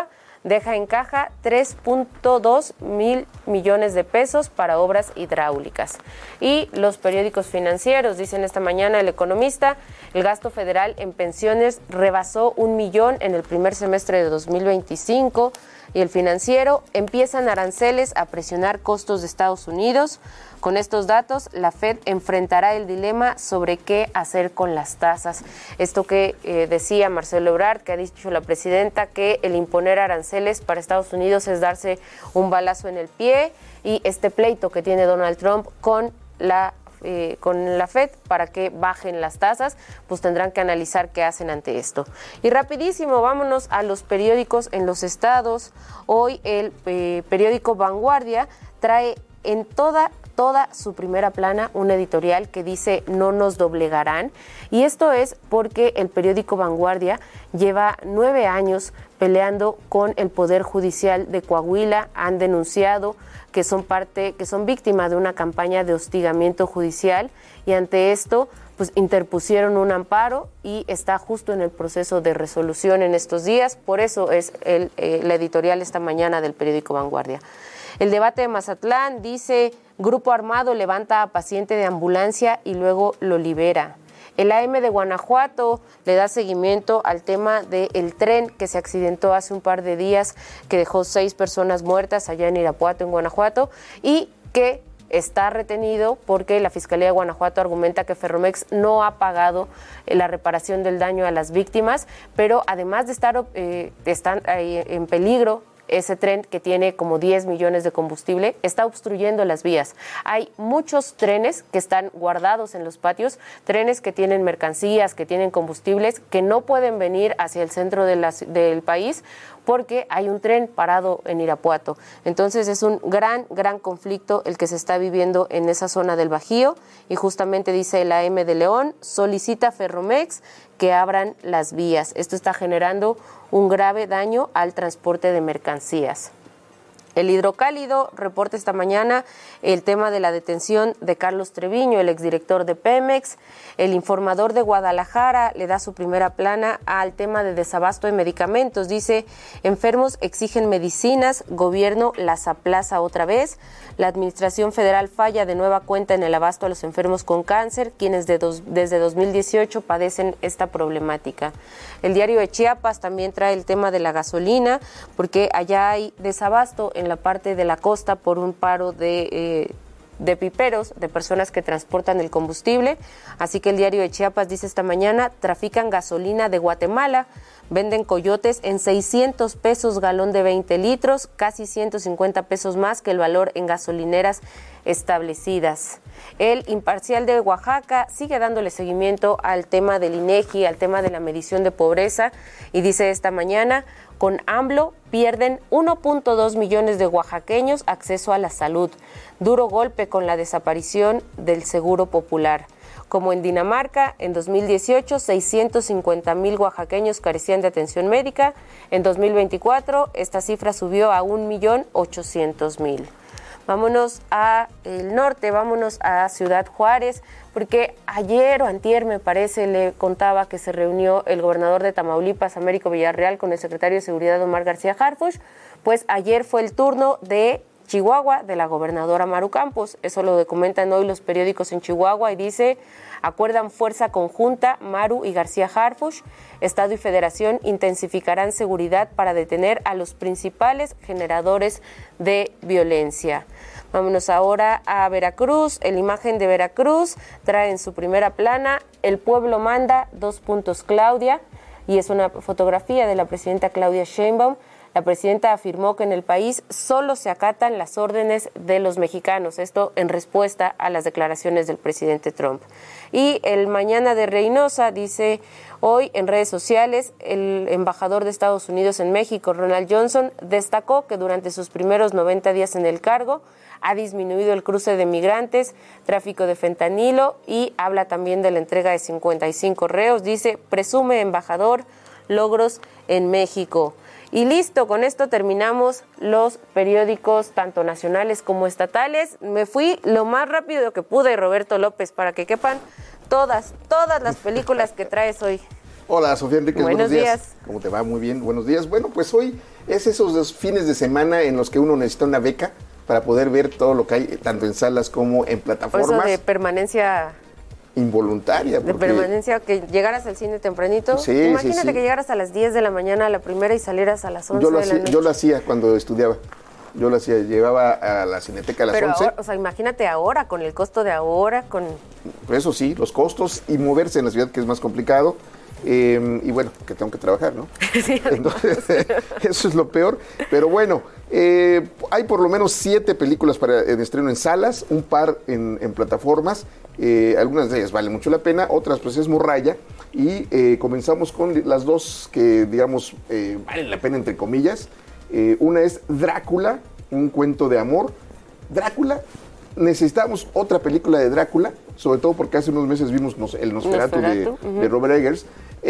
deja en caja tres punto dos mil millones de pesos para obras hidráulicas. Y los periódicos financieros dicen esta mañana El Economista, el gasto federal en pensiones rebasó un millón en el primer semestre de dos mil veinticinco. Y El Financiero, empiezan aranceles a presionar costos de Estados Unidos. Con estos datos, la Fed enfrentará el dilema sobre qué hacer con las tasas. Esto que eh, decía Marcelo Ebrard, que ha dicho la presidenta, que el imponer aranceles para Estados Unidos es darse un balazo en el pie, y este pleito que tiene Donald Trump con la Eh, con la Fed para que bajen las tasas, pues tendrán que analizar qué hacen ante esto. Y rapidísimo, vámonos a los periódicos en los estados. Hoy el eh, periódico Vanguardia trae en toda toda su primera plana un editorial que dice no nos doblegarán, y esto es porque el periódico Vanguardia lleva nueve años peleando con el Poder Judicial de Coahuila. Han denunciado que son parte, que son víctimas de una campaña de hostigamiento judicial, y ante esto pues interpusieron un amparo y está justo en el proceso de resolución en estos días. Por eso es el, eh, la editorial esta mañana del periódico Vanguardia. El debate de Mazatlán dice, grupo armado levanta a paciente de ambulancia y luego lo libera. El A M de Guanajuato le da seguimiento al tema del tren que se accidentó hace un par de días, que dejó seis personas muertas allá en Irapuato, en Guanajuato, y que está retenido porque la Fiscalía de Guanajuato argumenta que Ferromex no ha pagado la reparación del daño a las víctimas, pero además de estar eh, están ahí en peligro, ese tren que tiene como diez millones de combustible está obstruyendo las vías. Hay muchos trenes que están guardados en los patios, trenes que tienen mercancías, que tienen combustibles, que no pueden venir hacia el centro de la, del país porque hay un tren parado en Irapuato. Entonces es un gran, gran conflicto el que se está viviendo en esa zona del Bajío, y justamente dice el A M de León, solicita a Ferromex que abran las vías. Esto está generando un grave daño al transporte de mercancías. El Hidrocálido reporta esta mañana el tema de la detención de Carlos Treviño, el exdirector de Pemex. El Informador de Guadalajara le da su primera plana al tema de desabasto de medicamentos. Dice, enfermos exigen medicinas, gobierno las aplaza otra vez. La Administración Federal falla de nueva cuenta en el abasto a los enfermos con cáncer, quienes de dos, desde dos mil dieciocho padecen esta problemática. El Diario de Chiapas también trae el tema de la gasolina, porque allá hay desabasto en la parte de la costa por un paro de, eh, de piperos, de personas que transportan el combustible. Así que el Diario de Chiapas dice esta mañana, trafican gasolina de Guatemala, venden coyotes en seiscientos pesos galón de veinte litros, casi ciento cincuenta pesos más que el valor en gasolineras establecidas. El Imparcial de Oaxaca sigue dándole seguimiento al tema del INEGI, al tema de la medición de pobreza, y dice esta mañana, con AMLO pierden uno punto dos millones de oaxaqueños acceso a la salud. Duro golpe con la desaparición del Seguro Popular. Como en Dinamarca, en dos mil dieciocho, seiscientos cincuenta mil oaxaqueños carecían de atención médica. En dos mil veinticuatro, esta cifra subió a un millón ochocientos mil. Vámonos a el norte, vámonos a Ciudad Juárez, porque ayer o antier, me parece, le contaba que se reunió el gobernador de Tamaulipas, Américo Villarreal, con el secretario de Seguridad, Omar García Harfuch. Pues ayer fue el turno de Chihuahua, de la gobernadora Maru Campos. Eso lo documentan hoy los periódicos en Chihuahua, y dice, acuerdan fuerza conjunta Maru y García Harfuch. Estado y Federación intensificarán seguridad para detener a los principales generadores de violencia. Vámonos ahora a Veracruz. El Imagen de Veracruz trae en su primera plana, el pueblo manda, dos puntos Claudia, y es una fotografía de la presidenta Claudia Sheinbaum. La presidenta afirmó que en el país solo se acatan las órdenes de los mexicanos, esto en respuesta a las declaraciones del presidente Trump. Y el Mañana de Reynosa dice, hoy en redes sociales, el embajador de Estados Unidos en México, Ronald Johnson, destacó que durante sus primeros noventa días en el cargo ha disminuido el cruce de migrantes, tráfico de fentanilo, y habla también de la entrega de cincuenta y cinco reos. Dice, presume embajador logros en México. Y listo, con esto terminamos los periódicos tanto nacionales como estatales. Me fui lo más rápido que pude, Roberto López, para que quepan todas, todas las películas que traes hoy. Hola, Sofía Enríquez, buenos, buenos días. días. ¿Cómo te va? Muy bien, buenos días. Bueno, pues hoy es esos dos fines de semana en los que uno necesita una beca para poder ver todo lo que hay, tanto en salas como en plataformas. Por eso de permanencia... involuntaria. De porque... permanencia, que llegaras al cine tempranito. Sí, Imagínate sí, sí. que llegaras a las diez de la mañana a la primera y salieras a las once yo lo de la hacía, noche. Yo lo hacía cuando estudiaba. Yo lo hacía, llevaba a la Cineteca a las Pero once. ahora, o sea, imagínate ahora, con el costo de ahora, con... Pues eso sí, los costos y moverse en la ciudad, que es más complicado. Eh, y bueno, que tengo que trabajar, ¿no? Sí, entonces, eso es lo peor. Pero bueno, eh, hay por lo menos siete películas para en estreno en salas, un par en, en plataformas. Eh, algunas de ellas valen mucho la pena, otras pues es morralla. Y eh, comenzamos con las dos que, digamos, eh, valen la pena, entre comillas. Eh, una es Drácula, un cuento de amor. Drácula, necesitamos otra película de Drácula, sobre todo porque hace unos meses vimos nos, el Nosferatu, Nosferatu, de, uh-huh. de Robert Eggers.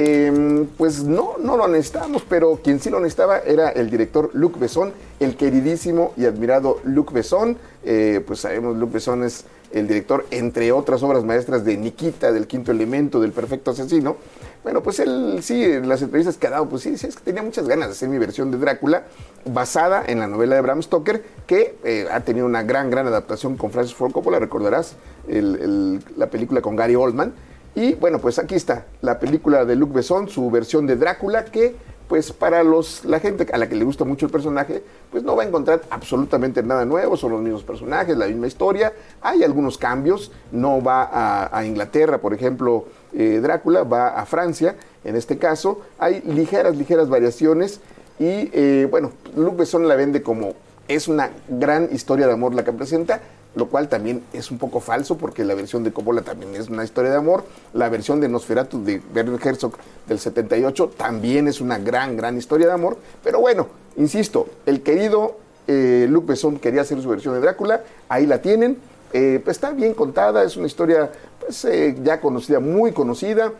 Eh, pues no, no lo necesitamos, pero quien sí lo necesitaba era el director Luc Besson, el queridísimo y admirado Luc Besson. Eh, pues sabemos, Luc Besson es el director, entre otras obras maestras, de Nikita, del Quinto Elemento, del Perfecto Asesino. Bueno, pues él sí, en las entrevistas que ha dado, pues sí, sí, es que tenía muchas ganas de hacer mi versión de Drácula, basada en la novela de Bram Stoker, que eh, ha tenido una gran, gran adaptación con Francis Ford Coppola, recordarás, el, el, la película con Gary Oldman. Y bueno, pues aquí está, la película de Luc Besson, su versión de Drácula, que pues para los, la gente a la que le gusta mucho el personaje, pues no va a encontrar absolutamente nada nuevo, son los mismos personajes, la misma historia, hay algunos cambios, no va a, a Inglaterra, por ejemplo, eh, Drácula, va a Francia, en este caso, hay ligeras, ligeras variaciones, y eh, bueno, Luc Besson la vende como es una gran historia de amor la que presenta, lo cual también es un poco falso, porque la versión de Coppola también es una historia de amor, la versión de Nosferatu de Werner Herzog del setenta y ocho también es una gran, gran historia de amor, pero bueno, insisto, el querido eh, Luc Besson quería hacer su versión de Drácula, ahí la tienen, eh, pues está bien contada, es una historia pues, eh, ya conocida, muy conocida,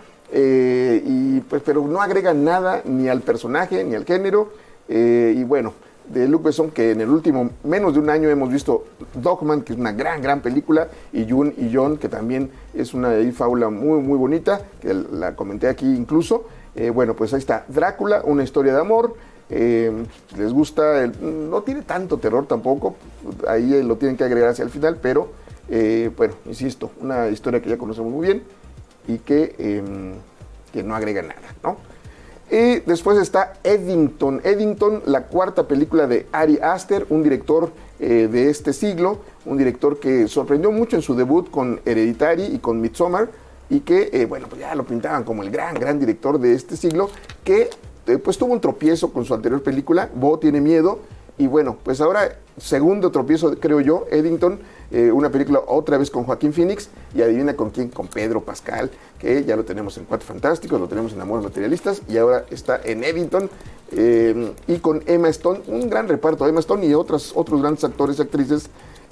eh, y, pues, pero no agrega nada ni al personaje, ni al género, eh, y bueno, de Luc Besson, que en el último menos de un año hemos visto Dogman, que es una gran, gran película, y June y John, que también es una fábula muy, muy bonita, que la comenté aquí incluso. Eh, bueno, pues ahí está, Drácula, una historia de amor. Eh, les gusta, el, no tiene tanto terror tampoco, ahí lo tienen que agregar hacia el final, pero eh, bueno, insisto, una historia que ya conocemos muy bien y que, eh, que no agrega nada, ¿no? Y después está Eddington. Eddington, la cuarta película de Ari Aster, un director eh, de este siglo, un director que sorprendió mucho en su debut con Hereditary y con Midsommar, y que, eh, bueno, pues ya lo pintaban como el gran, gran director de este siglo, que eh, pues tuvo un tropiezo con su anterior película, Bo tiene miedo, y bueno, pues ahora, segundo tropiezo, creo yo, Eddington, eh, una película otra vez con Joaquín Phoenix, y adivina con quién, con Pedro Pascal, que ya lo tenemos en Cuatro Fantásticos, lo tenemos en Amores Materialistas, y ahora está en Eddington, eh, y con Emma Stone, un gran reparto, Emma Stone y otras, otros grandes actores y actrices,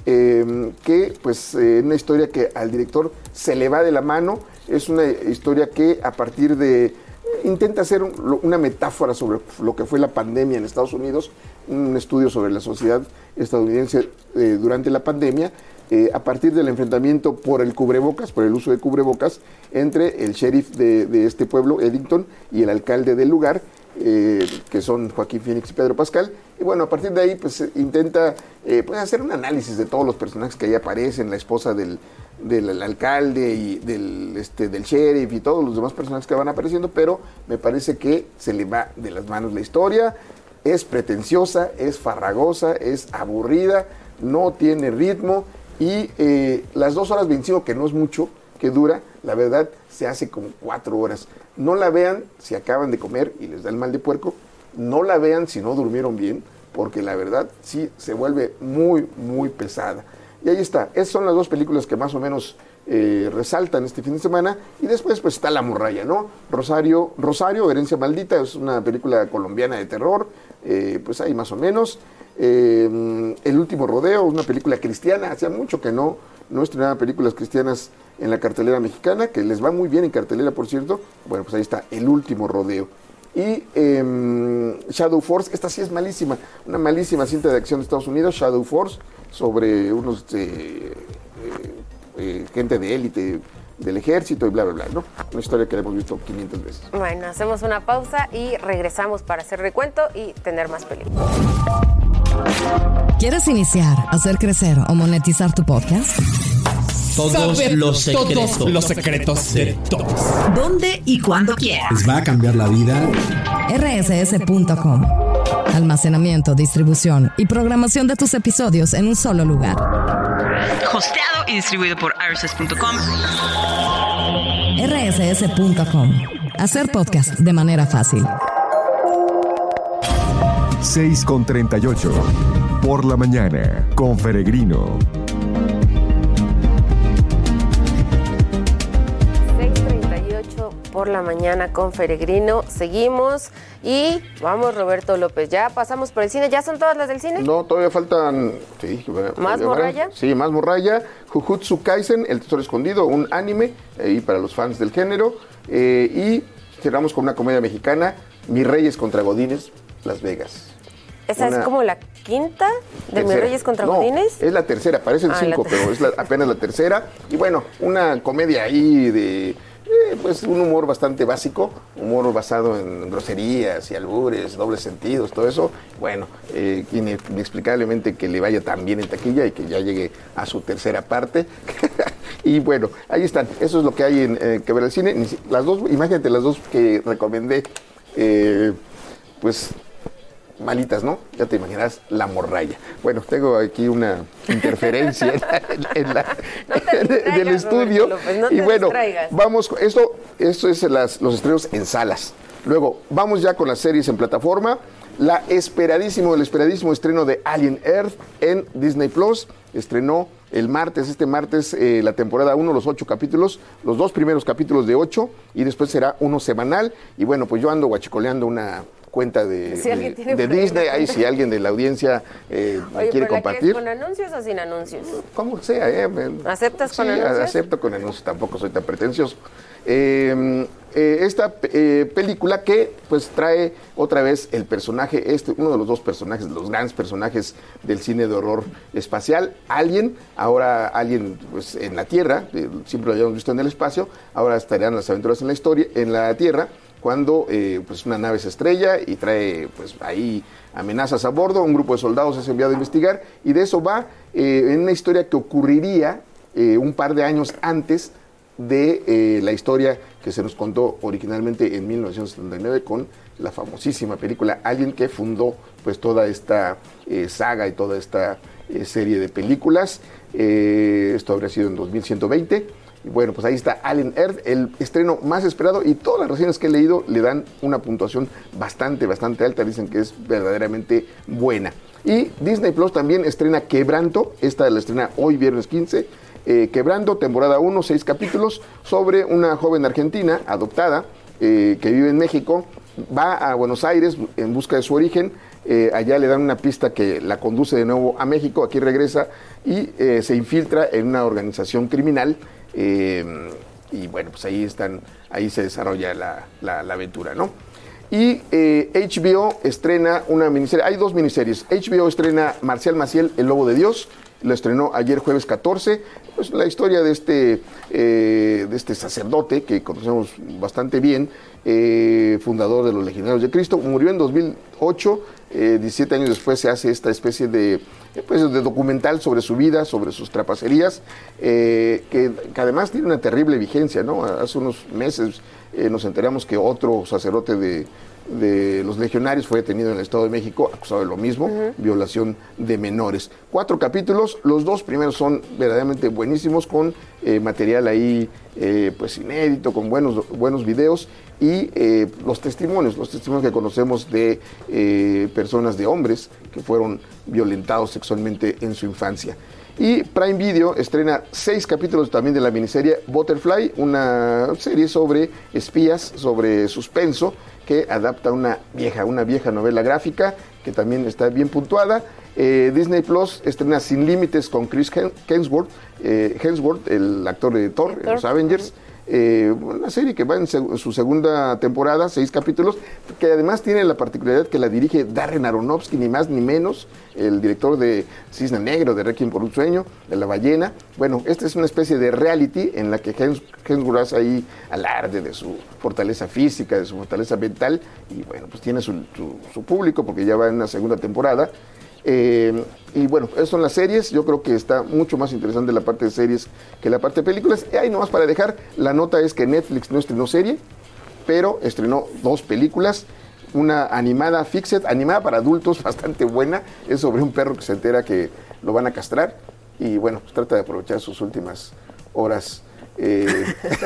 eh, que pues eh, una historia que al director se le va de la mano, es una historia que a partir de, intenta hacer un, una metáfora sobre lo que fue la pandemia en Estados Unidos, un estudio sobre la sociedad estadounidense eh, durante la pandemia, eh, a partir del enfrentamiento por el cubrebocas, por el uso de cubrebocas, entre el sheriff de, de este pueblo, Eddington, y el alcalde del lugar, eh, que son Joaquín Phoenix y Pedro Pascal. Y bueno, a partir de ahí pues intenta eh, pues, hacer un análisis de todos los personajes que ahí aparecen, la esposa del, del alcalde y del, este, del sheriff y todos los demás personajes que van apareciendo, pero me parece que se le va de las manos la historia, es pretenciosa, es farragosa, es aburrida, no tiene ritmo, y eh, las dos horas veinticinco, que no es mucho, que dura, la verdad se hace como cuatro horas. No la vean si acaban de comer y les da el mal de puerco, no la vean si no durmieron bien, porque la verdad sí se vuelve muy, muy pesada. Y ahí está, esas son las dos películas que más o menos eh, resaltan este fin de semana, y después pues está La Morralla, ¿no? Rosario, Rosario, Herencia Maldita, es una película colombiana de terror, eh, pues ahí más o menos. Eh, El Último Rodeo, una película cristiana, hacía mucho que no, no estrenaban películas cristianas en la cartelera mexicana, que les va muy bien en cartelera, por cierto. Bueno, pues ahí está, El Último Rodeo. Y eh, Shadow Force, esta sí es malísima, una malísima cinta de acción de Estados Unidos, Shadow Force, sobre unos eh, eh, eh, gente de élite del ejército y bla, bla, bla, ¿no? Una historia que la hemos visto quinientas veces. Bueno, hacemos una pausa y regresamos para hacer recuento y tener más películas. ¿Quieres iniciar, hacer crecer o monetizar tu podcast? Todos Saber los secretos. todos los secretos de todos. ¿Dónde y cuándo quieras? ¿Les va a cambiar la vida? R S S punto com. Almacenamiento, distribución y programación de tus episodios en un solo lugar. Hosteado y distribuido por R S S punto com. R S S punto com. Hacer podcast de manera fácil. seis con treinta y ocho. Por la mañana, con Peregrino. seis treinta y ocho por la mañana con Peregrino. Seguimos y vamos, Roberto López. ¿Ya pasamos por el cine? ¿Ya son todas las del cine? No, todavía faltan... Sí, ¿Más morralla? Sí, más morralla. Jujutsu Kaisen, El Tesoro Escondido, un anime, ahí para los fans del género. Eh, y cerramos con una comedia mexicana, Mis Reyes contra Godines, Las Vegas. ¿Esa Una es como la quinta de tercera. Mis Reyes contra No, Godines? es la tercera, parecen Ah, cinco, la pero es la- apenas la tercera. Y bueno, una comedia ahí de... eh, pues un humor bastante básico, humor basado en groserías y albures, dobles sentidos, todo eso. Bueno, eh, ine- inexplicablemente que le vaya tan bien en taquilla y que ya llegue a su tercera parte. Y bueno, ahí están. Eso es lo que hay en eh, que ver el cine. Ni si- Las dos, imagínate, las dos que recomendé, eh, pues malitas, ¿no? Ya te imaginarás, La Morralla. Bueno, tengo aquí una interferencia en la, en la- en- del estudio. Roberto López, no te y bueno, distraigas. vamos, con- esto, esto es las- los estrenos en salas. Luego, vamos ya con las series en plataforma. La esperadísimo, el esperadísimo estreno de Alien Earth en Disney Plus. Estrenó el martes, este martes, eh, la temporada uno, los ocho capítulos, los dos primeros capítulos de ocho, y después será uno semanal. Y bueno, pues yo ando guachicoleando una cuenta de, Si de- alguien tiene de problema. Disney, ahí si alguien de la audiencia eh, Oye, quiere ¿pero la compartir. quieres con anuncios o sin anuncios? Como sea, ¿eh? Me- ¿Aceptas con Sí, anuncios? acepto con anuncios, tampoco soy tan pretencioso. Eh, eh, esta eh, película que pues trae otra vez el personaje, este, uno de los dos personajes, los grandes personajes del cine de horror espacial, Alien, ahora Alien pues en la Tierra, eh, siempre lo habíamos visto en el espacio, ahora estarán las aventuras en la historia, en la Tierra, cuando eh, pues una nave se estrella y trae pues ahí amenazas a bordo, un grupo de soldados es enviado a investigar, y de eso va eh, en una historia que ocurriría eh, un par de años antes de eh, la historia que se nos contó originalmente en mil novecientos setenta y nueve con la famosísima película Alien, que fundó pues toda esta eh, saga y toda esta eh, serie de películas. Eh, esto habría sido en dos mil ciento veinte. Y bueno, pues ahí está Alien Earth, el estreno más esperado, y todas las reseñas que he leído le dan una puntuación bastante, bastante alta, dicen que es verdaderamente buena. Y Disney Plus también estrena Quebranto, esta la estrena hoy viernes quince, eh, Quebranto, temporada uno, seis capítulos, sobre una joven argentina adoptada eh, que vive en México, va a Buenos Aires en busca de su origen, eh, allá le dan una pista que la conduce de nuevo a México, aquí regresa y eh, se infiltra en una organización criminal. Eh, y bueno, pues ahí están, ahí se desarrolla la, la, la aventura, ¿no? Y eh, H B O estrena una miniserie, hay dos miniseries. H B O estrena Marcial Maciel, El Lobo de Dios, lo estrenó ayer jueves catorce, pues la historia de este, eh, de este sacerdote que conocemos bastante bien, eh, fundador de los Legionarios de Cristo, murió en dos mil ocho, eh, diecisiete años después se hace esta especie de, pues, de documental sobre su vida, sobre sus trapacerías, eh, que, que además tiene una terrible vigencia, ¿no? Hace unos meses eh, nos enteramos que otro sacerdote de, de los legionarios fue detenido en el Estado de México, acusado de lo mismo, uh-huh. violación de menores. Cuatro capítulos, los dos primeros son verdaderamente buenísimos, con eh, material ahí eh, pues inédito, con buenos, buenos videos, y eh, los testimonios, los testimonios que conocemos de eh, personas, de hombres que fueron violentados sexualmente en su infancia. Y Prime Video estrena seis capítulos también de la miniserie Butterfly, una serie sobre espías, sobre suspenso, que adapta una vieja, una vieja novela gráfica que también está bien puntuada. Eh, Disney Plus estrena Sin Límites con Chris Hemsworth, eh, Hemsworth, el actor de Thor, en los Avengers. Eh, una serie que va en, seg- en su segunda temporada, seis capítulos, que además tiene la particularidad que la dirige Darren Aronofsky, ni más ni menos, el director de Cisne Negro, de Requiem por un Sueño, de La Ballena. Bueno, esta es una especie de reality en la que Hems- Hemsworth hace ahí alarde de su fortaleza física, de su fortaleza mental, y bueno, pues tiene su, su, su público porque ya va en una segunda temporada. Eh, y bueno, esas son las series. Yo creo que está mucho más interesante la parte de series que la parte de películas. Y ahí nomás para dejar, la nota es que Netflix no estrenó serie, pero estrenó dos películas. Una animada, Fixed, animada para adultos, bastante buena. Es sobre un perro que se entera que lo van a castrar. Y bueno, pues trata de aprovechar sus últimas horas. Eh,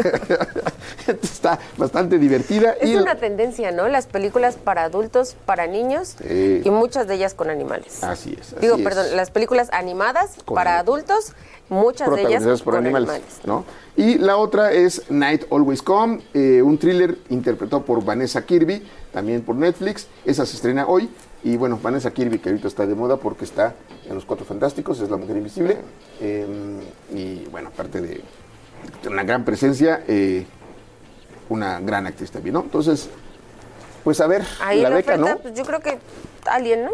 está bastante divertida. Es y una tendencia, ¿no? Las películas para adultos, para niños, Sí. y muchas de ellas con animales. Así es. Así Digo, es. perdón, las películas animadas Con para anim- adultos, muchas de ellas protagonizadas por con animales, animales. ¿no? Y la otra es Night Always Come, eh, un thriller interpretado por Vanessa Kirby, también por Netflix. Esa se estrena hoy. Y bueno, Vanessa Kirby, que ahorita está de moda porque está en Los Cuatro Fantásticos, es la Mujer Invisible. Eh, y bueno, aparte de una gran presencia, eh, una gran actriz también, ¿no? Entonces, pues a ver, Ahí la la beca, oferta, ¿no? pues yo creo que Alien, ¿no?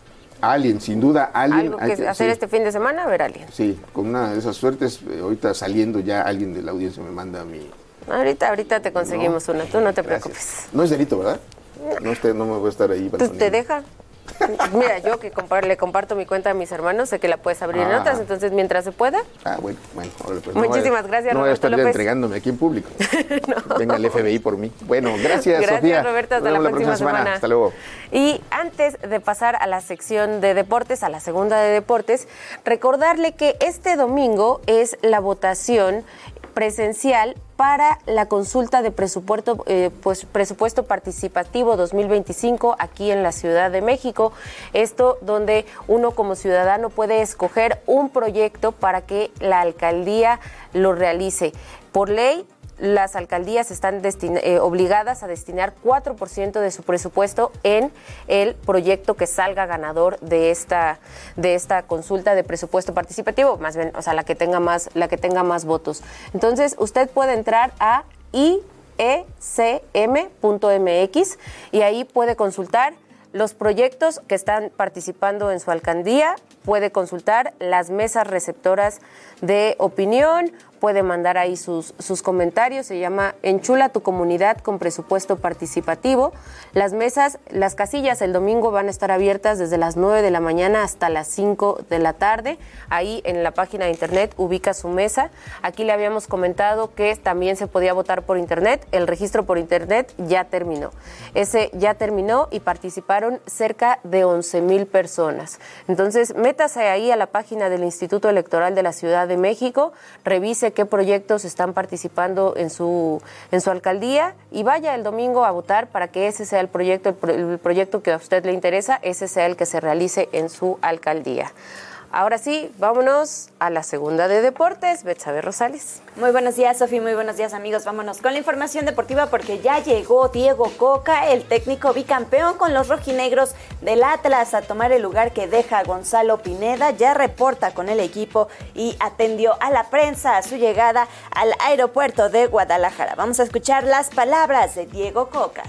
Alien, sin duda, Alien. Algo hay que hacer sí. este fin de semana, ver Alien. Sí, con una de esas suertes, eh, ahorita saliendo ya alguien de la audiencia me manda mi... Ahorita, ahorita te conseguimos una, tú no te preocupes. No es delito, ¿verdad? No, esté- no me voy a estar ahí. Pues te deja. Mira, yo que compar- le comparto mi cuenta a mis hermanos, sé que la puedes abrir en Ah. otras, entonces mientras se pueda. Ah, bueno, bueno. órale, pues, Muchísimas no gracias, No voy a Roberto estar ya López. entregándome aquí en público. Venga el F B I por mí. Bueno, gracias, Gracias, Sofía. Roberto, hasta Nos la vemos próxima semana. Hasta luego. Y antes de pasar a la sección de deportes, a la segunda de deportes, recordarle que este domingo es la votación presencial para la consulta de presupuesto, eh, pues, presupuesto participativo dos mil veinticinco aquí en la Ciudad de México. Esto donde uno como ciudadano puede escoger un proyecto para que la alcaldía lo realice. Por ley, las alcaldías están destin- eh, obligadas a destinar cuatro por ciento de su presupuesto en el proyecto que salga ganador de esta de esta consulta de presupuesto participativo, más bien, o sea, la que tenga más la que tenga más votos. Entonces, usted puede entrar a i e c m punto m x y ahí puede consultar los proyectos que están participando en su alcaldía, puede consultar las mesas receptoras de opinión, puede mandar ahí sus, sus comentarios, se llama Enchula tu comunidad con presupuesto participativo. Las mesas, las casillas el domingo van a estar abiertas desde las nueve de la mañana hasta las cinco de la tarde. Ahí en la página de internet ubica su mesa. Aquí le habíamos comentado que también se podía votar por internet. El registro por internet ya terminó. Ese ya terminó y participaron cerca de once mil personas. Entonces, métase ahí a la página del Instituto Electoral de la Ciudad de México, revise qué proyectos están participando en su en su alcaldía y vaya el domingo a votar para que ese sea el proyecto, el, pro, el proyecto que a usted le interesa, ese sea el que se realice en su alcaldía. Ahora sí, vámonos a la segunda de deportes. Betsabe Rosales. Muy buenos días, Sofi. Muy buenos días, amigos. Vámonos con la información deportiva porque ya llegó Diego Coca, el técnico bicampeón con los rojinegros del Atlas, a tomar el lugar que deja Gonzalo Pineda. Ya reporta con el equipo y atendió a la prensa a su llegada al aeropuerto de Guadalajara. Vamos a escuchar las palabras de Diego Coca.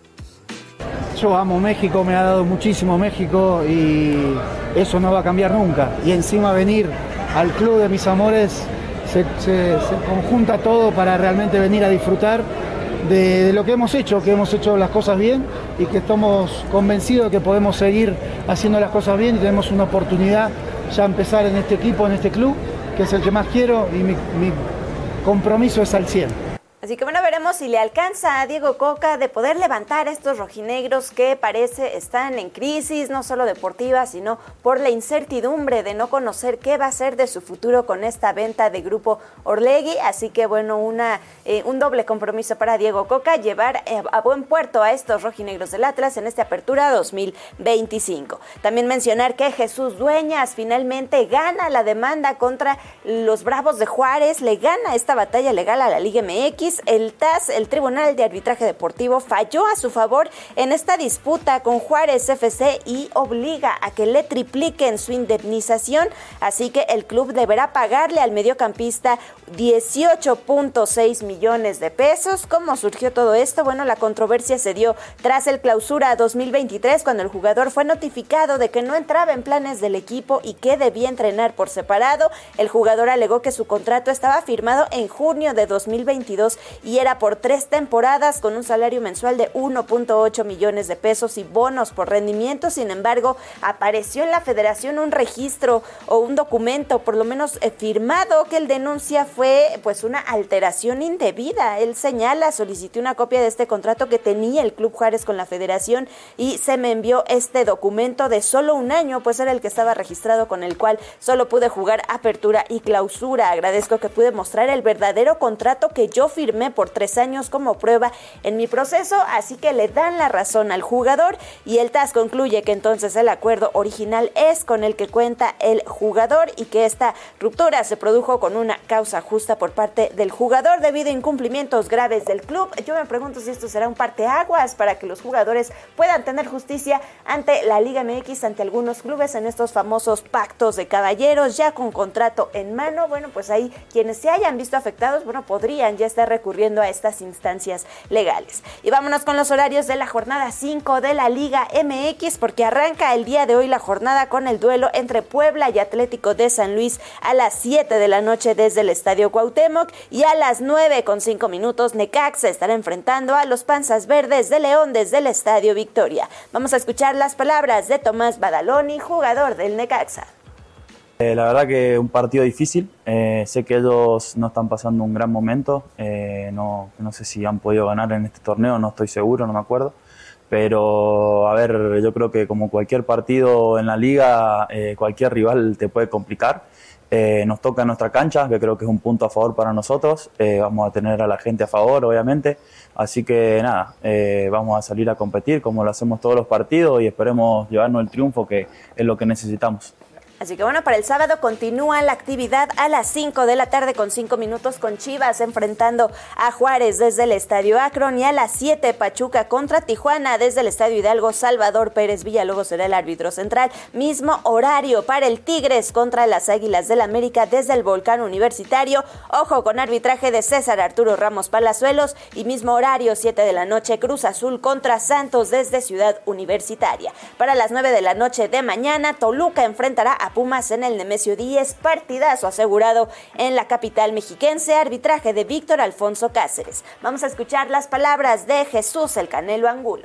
Yo amo México, me ha dado muchísimo México y eso no va a cambiar nunca. Y encima venir al club de mis amores, se, se, se conjunta todo para realmente venir a disfrutar de, de lo que hemos hecho, que hemos hecho las cosas bien y que estamos convencidos de que podemos seguir haciendo las cosas bien y tenemos una oportunidad ya empezar en este equipo, en este club, que es el que más quiero y mi, mi compromiso es al cien. Así que bueno, veremos si le alcanza a Diego Coca de poder levantar a estos rojinegros que parece están en crisis, no solo deportiva, sino por la incertidumbre de no conocer qué va a ser de su futuro con esta venta de Grupo Orlegui. Así que bueno, una, eh, un doble compromiso para Diego Coca, llevar eh, a buen puerto a estos rojinegros del Atlas en esta apertura dos mil veinticinco. También mencionar que Jesús Dueñas finalmente gana la demanda contra los Bravos de Juárez, le gana esta batalla legal a la Liga M X. Luis, el T A S, el Tribunal de Arbitraje Deportivo, falló a su favor en esta disputa con Juárez F C y obliga a que le tripliquen su indemnización, así que el club deberá pagarle al mediocampista dieciocho punto seis millones de pesos. ¿Cómo surgió todo esto? Bueno, la controversia se dio tras el Clausura dos mil veintitrés, cuando el jugador fue notificado de que no entraba en planes del equipo y que debía entrenar por separado. El jugador alegó que su contrato estaba firmado en junio de dos mil veintidós y era por tres temporadas con un salario mensual de uno punto ocho millones de pesos y bonos por rendimiento. Sin embargo, apareció en la federación un registro o un documento, por lo menos eh, firmado, que él denuncia fue pues una alteración indebida. Él señala, solicité una copia de este contrato que tenía el Club Juárez con la federación y se me envió este documento de solo un año, pues era el que estaba registrado, con el cual solo pude jugar apertura y clausura. Agradezco que pude mostrar el verdadero contrato que yo firmé por tres años como prueba en mi proceso, así que le dan la razón al jugador y el T A S concluye que entonces el acuerdo original es con el que cuenta el jugador y que esta ruptura se produjo con una causa justa por parte del jugador debido a incumplimientos graves del club. Yo me pregunto si esto será un parteaguas para que los jugadores puedan tener justicia ante la Liga M X, ante algunos clubes en estos famosos pactos de caballeros ya con contrato en mano. Bueno, pues ahí quienes se hayan visto afectados, bueno, podrían ya estar recurriendo a estas instancias legales. Y vámonos con los horarios de la jornada cinco de la Liga M X, porque arranca el día de hoy la jornada con el duelo entre Puebla y Atlético de San Luis a las siete de la noche desde el Estadio Cuauhtémoc, y a las nueve con cinco minutos Necaxa estará enfrentando a los Panzas Verdes de León desde el Estadio Victoria. Vamos a escuchar las palabras de Tomás Badaloni, jugador del Necaxa. Eh, la verdad que un partido difícil, eh, sé que ellos no están pasando un gran momento, eh, no, no sé si han podido ganar en este torneo, no estoy seguro, no me acuerdo, pero a ver, yo creo que como cualquier partido en la liga, eh, cualquier rival te puede complicar. Eh, nos toca en nuestra cancha, que creo que es un punto a favor para nosotros, eh, vamos a tener a la gente a favor, obviamente, así que nada, eh, vamos a salir a competir como lo hacemos todos los partidos y esperemos llevarnos el triunfo, que es lo que necesitamos. Así que bueno, para el sábado continúa la actividad a las cinco de la tarde con cinco minutos con Chivas enfrentando a Juárez desde el Estadio Akron, y a las siete Pachuca contra Tijuana desde el Estadio Hidalgo. Salvador Pérez Villalobos será el árbitro central. Mismo horario para el Tigres contra las Águilas del América desde el Volcán Universitario. Ojo con arbitraje de César Arturo Ramos Palazuelos, y mismo horario siete de la noche Cruz Azul contra Santos desde Ciudad Universitaria. Para las nueve de la noche de mañana Toluca enfrentará a Pumas en el Nemesio Díez, partidazo asegurado en la capital mexiquense, arbitraje de Víctor Alfonso Cáceres. Vamos a escuchar las palabras de Jesús el Canelo Angulo.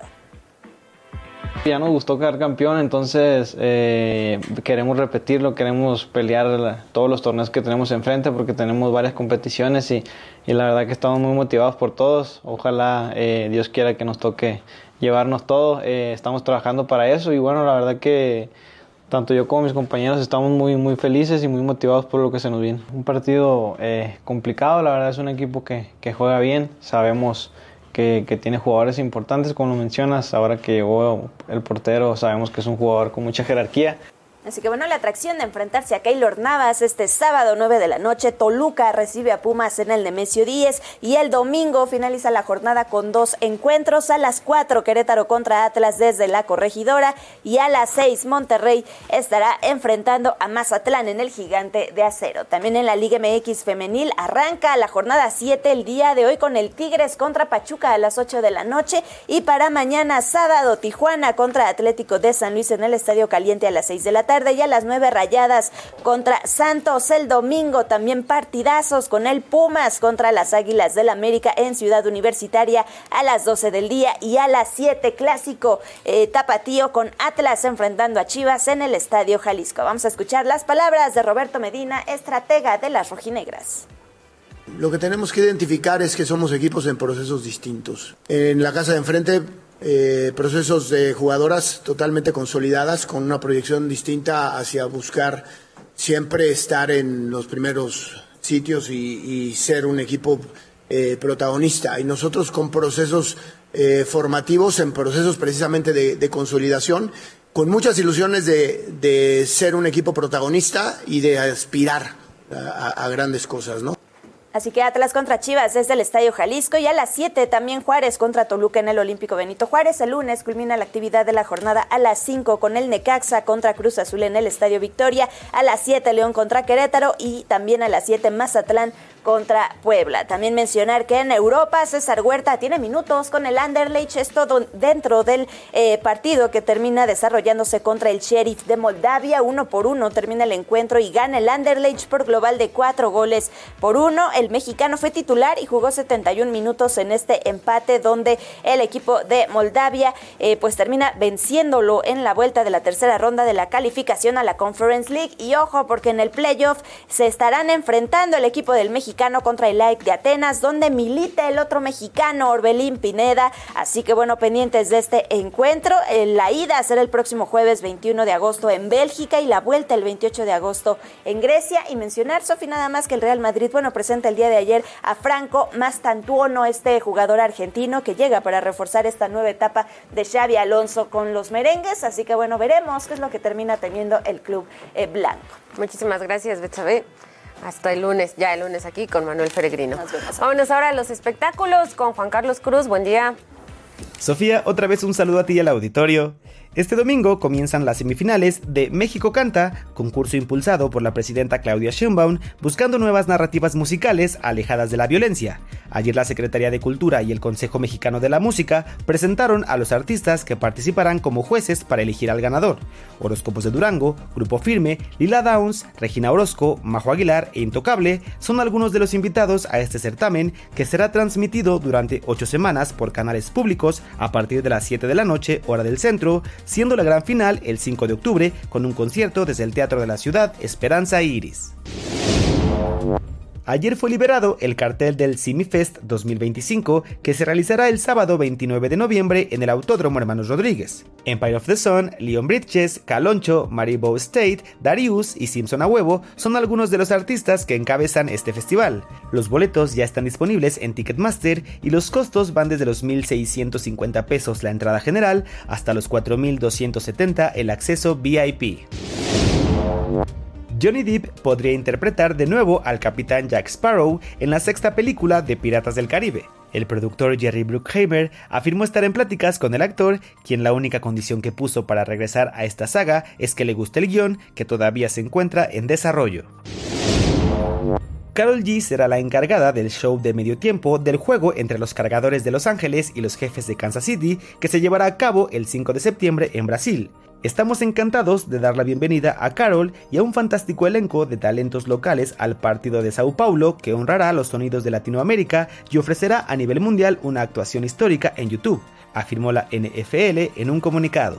Ya nos gustó quedar campeón, entonces eh, queremos repetirlo, queremos pelear la, todos los torneos que tenemos enfrente, porque tenemos varias competiciones y, y la verdad que estamos muy motivados por todos. Ojalá eh, Dios quiera que nos toque llevarnos todo, eh, estamos trabajando para eso y bueno, la verdad que tanto yo como mis compañeros estamos muy, muy felices y muy motivados por lo que se nos viene. Un partido eh, complicado, la verdad es un equipo que, que juega bien, sabemos que, que tiene jugadores importantes, como lo mencionas, ahora que llegó el portero sabemos que es un jugador con mucha jerarquía. Así que bueno, la atracción de enfrentarse a Keylor Navas este sábado nueve de la noche. Toluca recibe a Pumas en el Nemesio Díez, y el domingo finaliza la jornada con dos encuentros. A las cuatro Querétaro contra Atlas desde la Corregidora, y a las seis Monterrey estará enfrentando a Mazatlán en el Gigante de Acero. También en la Liga M X femenil arranca la jornada siete el día de hoy con el Tigres contra Pachuca a las ocho de la noche, y para mañana sábado Tijuana contra Atlético de San Luis en el Estadio Caliente a las seis de la tarde. Y a las nueve Rayadas contra Santos. El domingo también partidazos con el Pumas contra las Águilas del América en Ciudad Universitaria a las doce del día, y a las siete clásico eh, tapatío con Atlas enfrentando a Chivas en el Estadio Jalisco. Vamos a escuchar las palabras de Roberto Medina, estratega de las rojinegras. Lo que tenemos que identificar es que somos equipos en procesos distintos. En la casa de enfrente, eh, procesos de jugadoras totalmente consolidadas, con una proyección distinta hacia buscar siempre estar en los primeros sitios y, y ser un equipo eh, protagonista. Y nosotros con procesos eh, formativos, en procesos precisamente de, de consolidación, con muchas ilusiones de, de ser un equipo protagonista y de aspirar a, a grandes cosas, ¿no? Así que Atlas contra Chivas desde el Estadio Jalisco, y a las siete también Juárez contra Toluca en el Olímpico Benito Juárez. El lunes culmina la actividad de la jornada a las cinco con el Necaxa contra Cruz Azul en el Estadio Victoria. A las siete León contra Querétaro y también a las siete Mazatlán contra Puebla. También mencionar que en Europa César Huerta tiene minutos con el Anderlecht, esto dentro del eh, partido que termina desarrollándose contra el Sheriff de Moldavia. Uno por uno termina el encuentro y gana el Anderlecht por global de cuatro goles por uno. El mexicano fue titular y jugó setenta y un minutos en este empate, donde el equipo de Moldavia eh, pues termina venciéndolo en la vuelta de la tercera ronda de la calificación a la Conference League. Y ojo, porque en el playoff se estarán enfrentando el equipo del mexicano contra el A E C de Atenas, donde milita el otro mexicano, Orbelín Pineda. Así que bueno, pendientes de este encuentro. La ida será el próximo jueves veintiuno de agosto en Bélgica y la vuelta el veintiocho de agosto en Grecia. Y mencionar, Sofi, nada más que el Real Madrid, bueno, presenta el día de ayer a Franco Mastantuono, este jugador argentino que llega para reforzar esta nueva etapa de Xabi Alonso con los merengues. Así que bueno, veremos qué es lo que termina teniendo el club eh, blanco. Muchísimas gracias, Betsabe. Hasta el lunes, ya el lunes aquí con Manuel Peregrino. Vámonos ahora a los espectáculos con Juan Carlos Cruz. Buen día. Sofía, otra vez un saludo a ti y al auditorio. Este domingo comienzan las semifinales de México Canta, concurso impulsado por la presidenta Claudia Sheinbaum, buscando nuevas narrativas musicales alejadas de la violencia. Ayer la Secretaría de Cultura y el Consejo Mexicano de la Música presentaron a los artistas que participarán como jueces para elegir al ganador. Horóscopos de Durango, Grupo Firme, Lila Downs, Regina Orozco, Majo Aguilar e Intocable son algunos de los invitados a este certamen, que será transmitido durante ocho semanas por canales públicos a partir de las siete de la noche, hora del centro, siendo la gran final el cinco de octubre con un concierto desde el Teatro de la Ciudad, Esperanza Iris. Ayer fue liberado el cartel del CineFest dos mil veinticinco, que se realizará el sábado veintinueve de noviembre en el Autódromo Hermanos Rodríguez. Empire of the Sun, Leon Bridges, Caloncho, Maribou State, Darius y Simpson a Huevo son algunos de los artistas que encabezan este festival. Los boletos ya están disponibles en Ticketmaster y los costos van desde los mil seiscientos cincuenta pesos la entrada general hasta los cuatro mil doscientos setenta el acceso V I P. Johnny Depp podría interpretar de nuevo al capitán Jack Sparrow en la sexta película de Piratas del Caribe. El productor Jerry Bruckheimer afirmó estar en pláticas con el actor, quien la única condición que puso para regresar a esta saga es que le guste el guión, que todavía se encuentra en desarrollo. Karol G será la encargada del show de medio tiempo del juego entre los Cargadores de Los Ángeles y los Jefes de Kansas City, que se llevará a cabo el cinco de septiembre en Brasil. Estamos encantados de dar la bienvenida a Karol y a un fantástico elenco de talentos locales al partido de Sao Paulo, que honrará los sonidos de Latinoamérica y ofrecerá a nivel mundial una actuación histórica en YouTube, afirmó la N F L en un comunicado.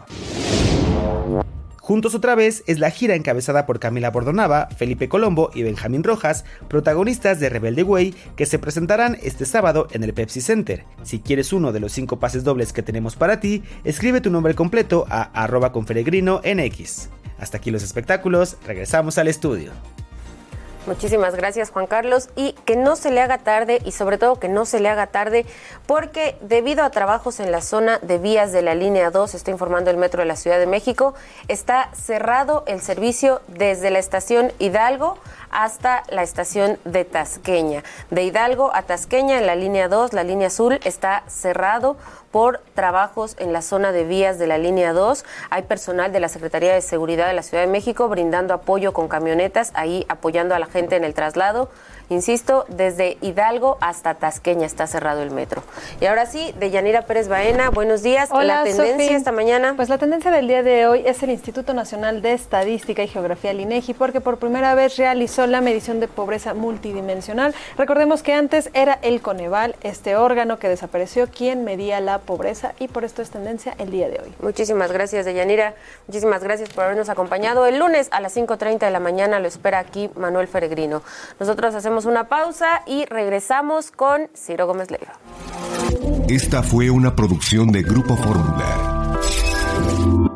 Juntos otra vez es la gira encabezada por Camila Bordonaba, Felipe Colombo y Benjamín Rojas, protagonistas de Rebelde Way, que se presentarán este sábado en el Pepsi Center. Si quieres uno de los cinco pases dobles que tenemos para ti, escribe tu nombre completo a arroba conferegrino en X. Hasta aquí los espectáculos, regresamos al estudio. Muchísimas gracias, Juan Carlos, y que no se le haga tarde, y sobre todo que no se le haga tarde, porque debido a trabajos en la zona de vías de la línea dos, está informando el Metro de la Ciudad de México, está cerrado el servicio desde la estación Hidalgo hasta la estación de Tasqueña. De Hidalgo a Tasqueña, en la línea dos, la línea azul, está cerrado por trabajos en la zona de vías de la línea dos. Hay personal de la Secretaría de Seguridad de la Ciudad de México brindando apoyo con camionetas, ahí apoyando a la gente en el traslado. Insisto, desde Hidalgo hasta Tasqueña está cerrado el metro. Y ahora sí, Deyanira Pérez Baena, buenos días. Hola, la tendencia Sofi. Esta mañana. Pues la tendencia del día de hoy es el Instituto Nacional de Estadística y Geografía, el INEGI, porque por primera vez realizó la medición de pobreza multidimensional. Recordemos que antes era el Coneval, este órgano que desapareció, quien medía la pobreza, y por esto es tendencia el día de hoy. Muchísimas gracias, Deyanira. Muchísimas gracias por habernos acompañado. El lunes a las cinco treinta de la mañana lo espera aquí Manuel Peregrino. Nosotros hacemos una pausa y regresamos con Ciro Gómez Leiva. Esta fue una producción de Grupo Fórmula.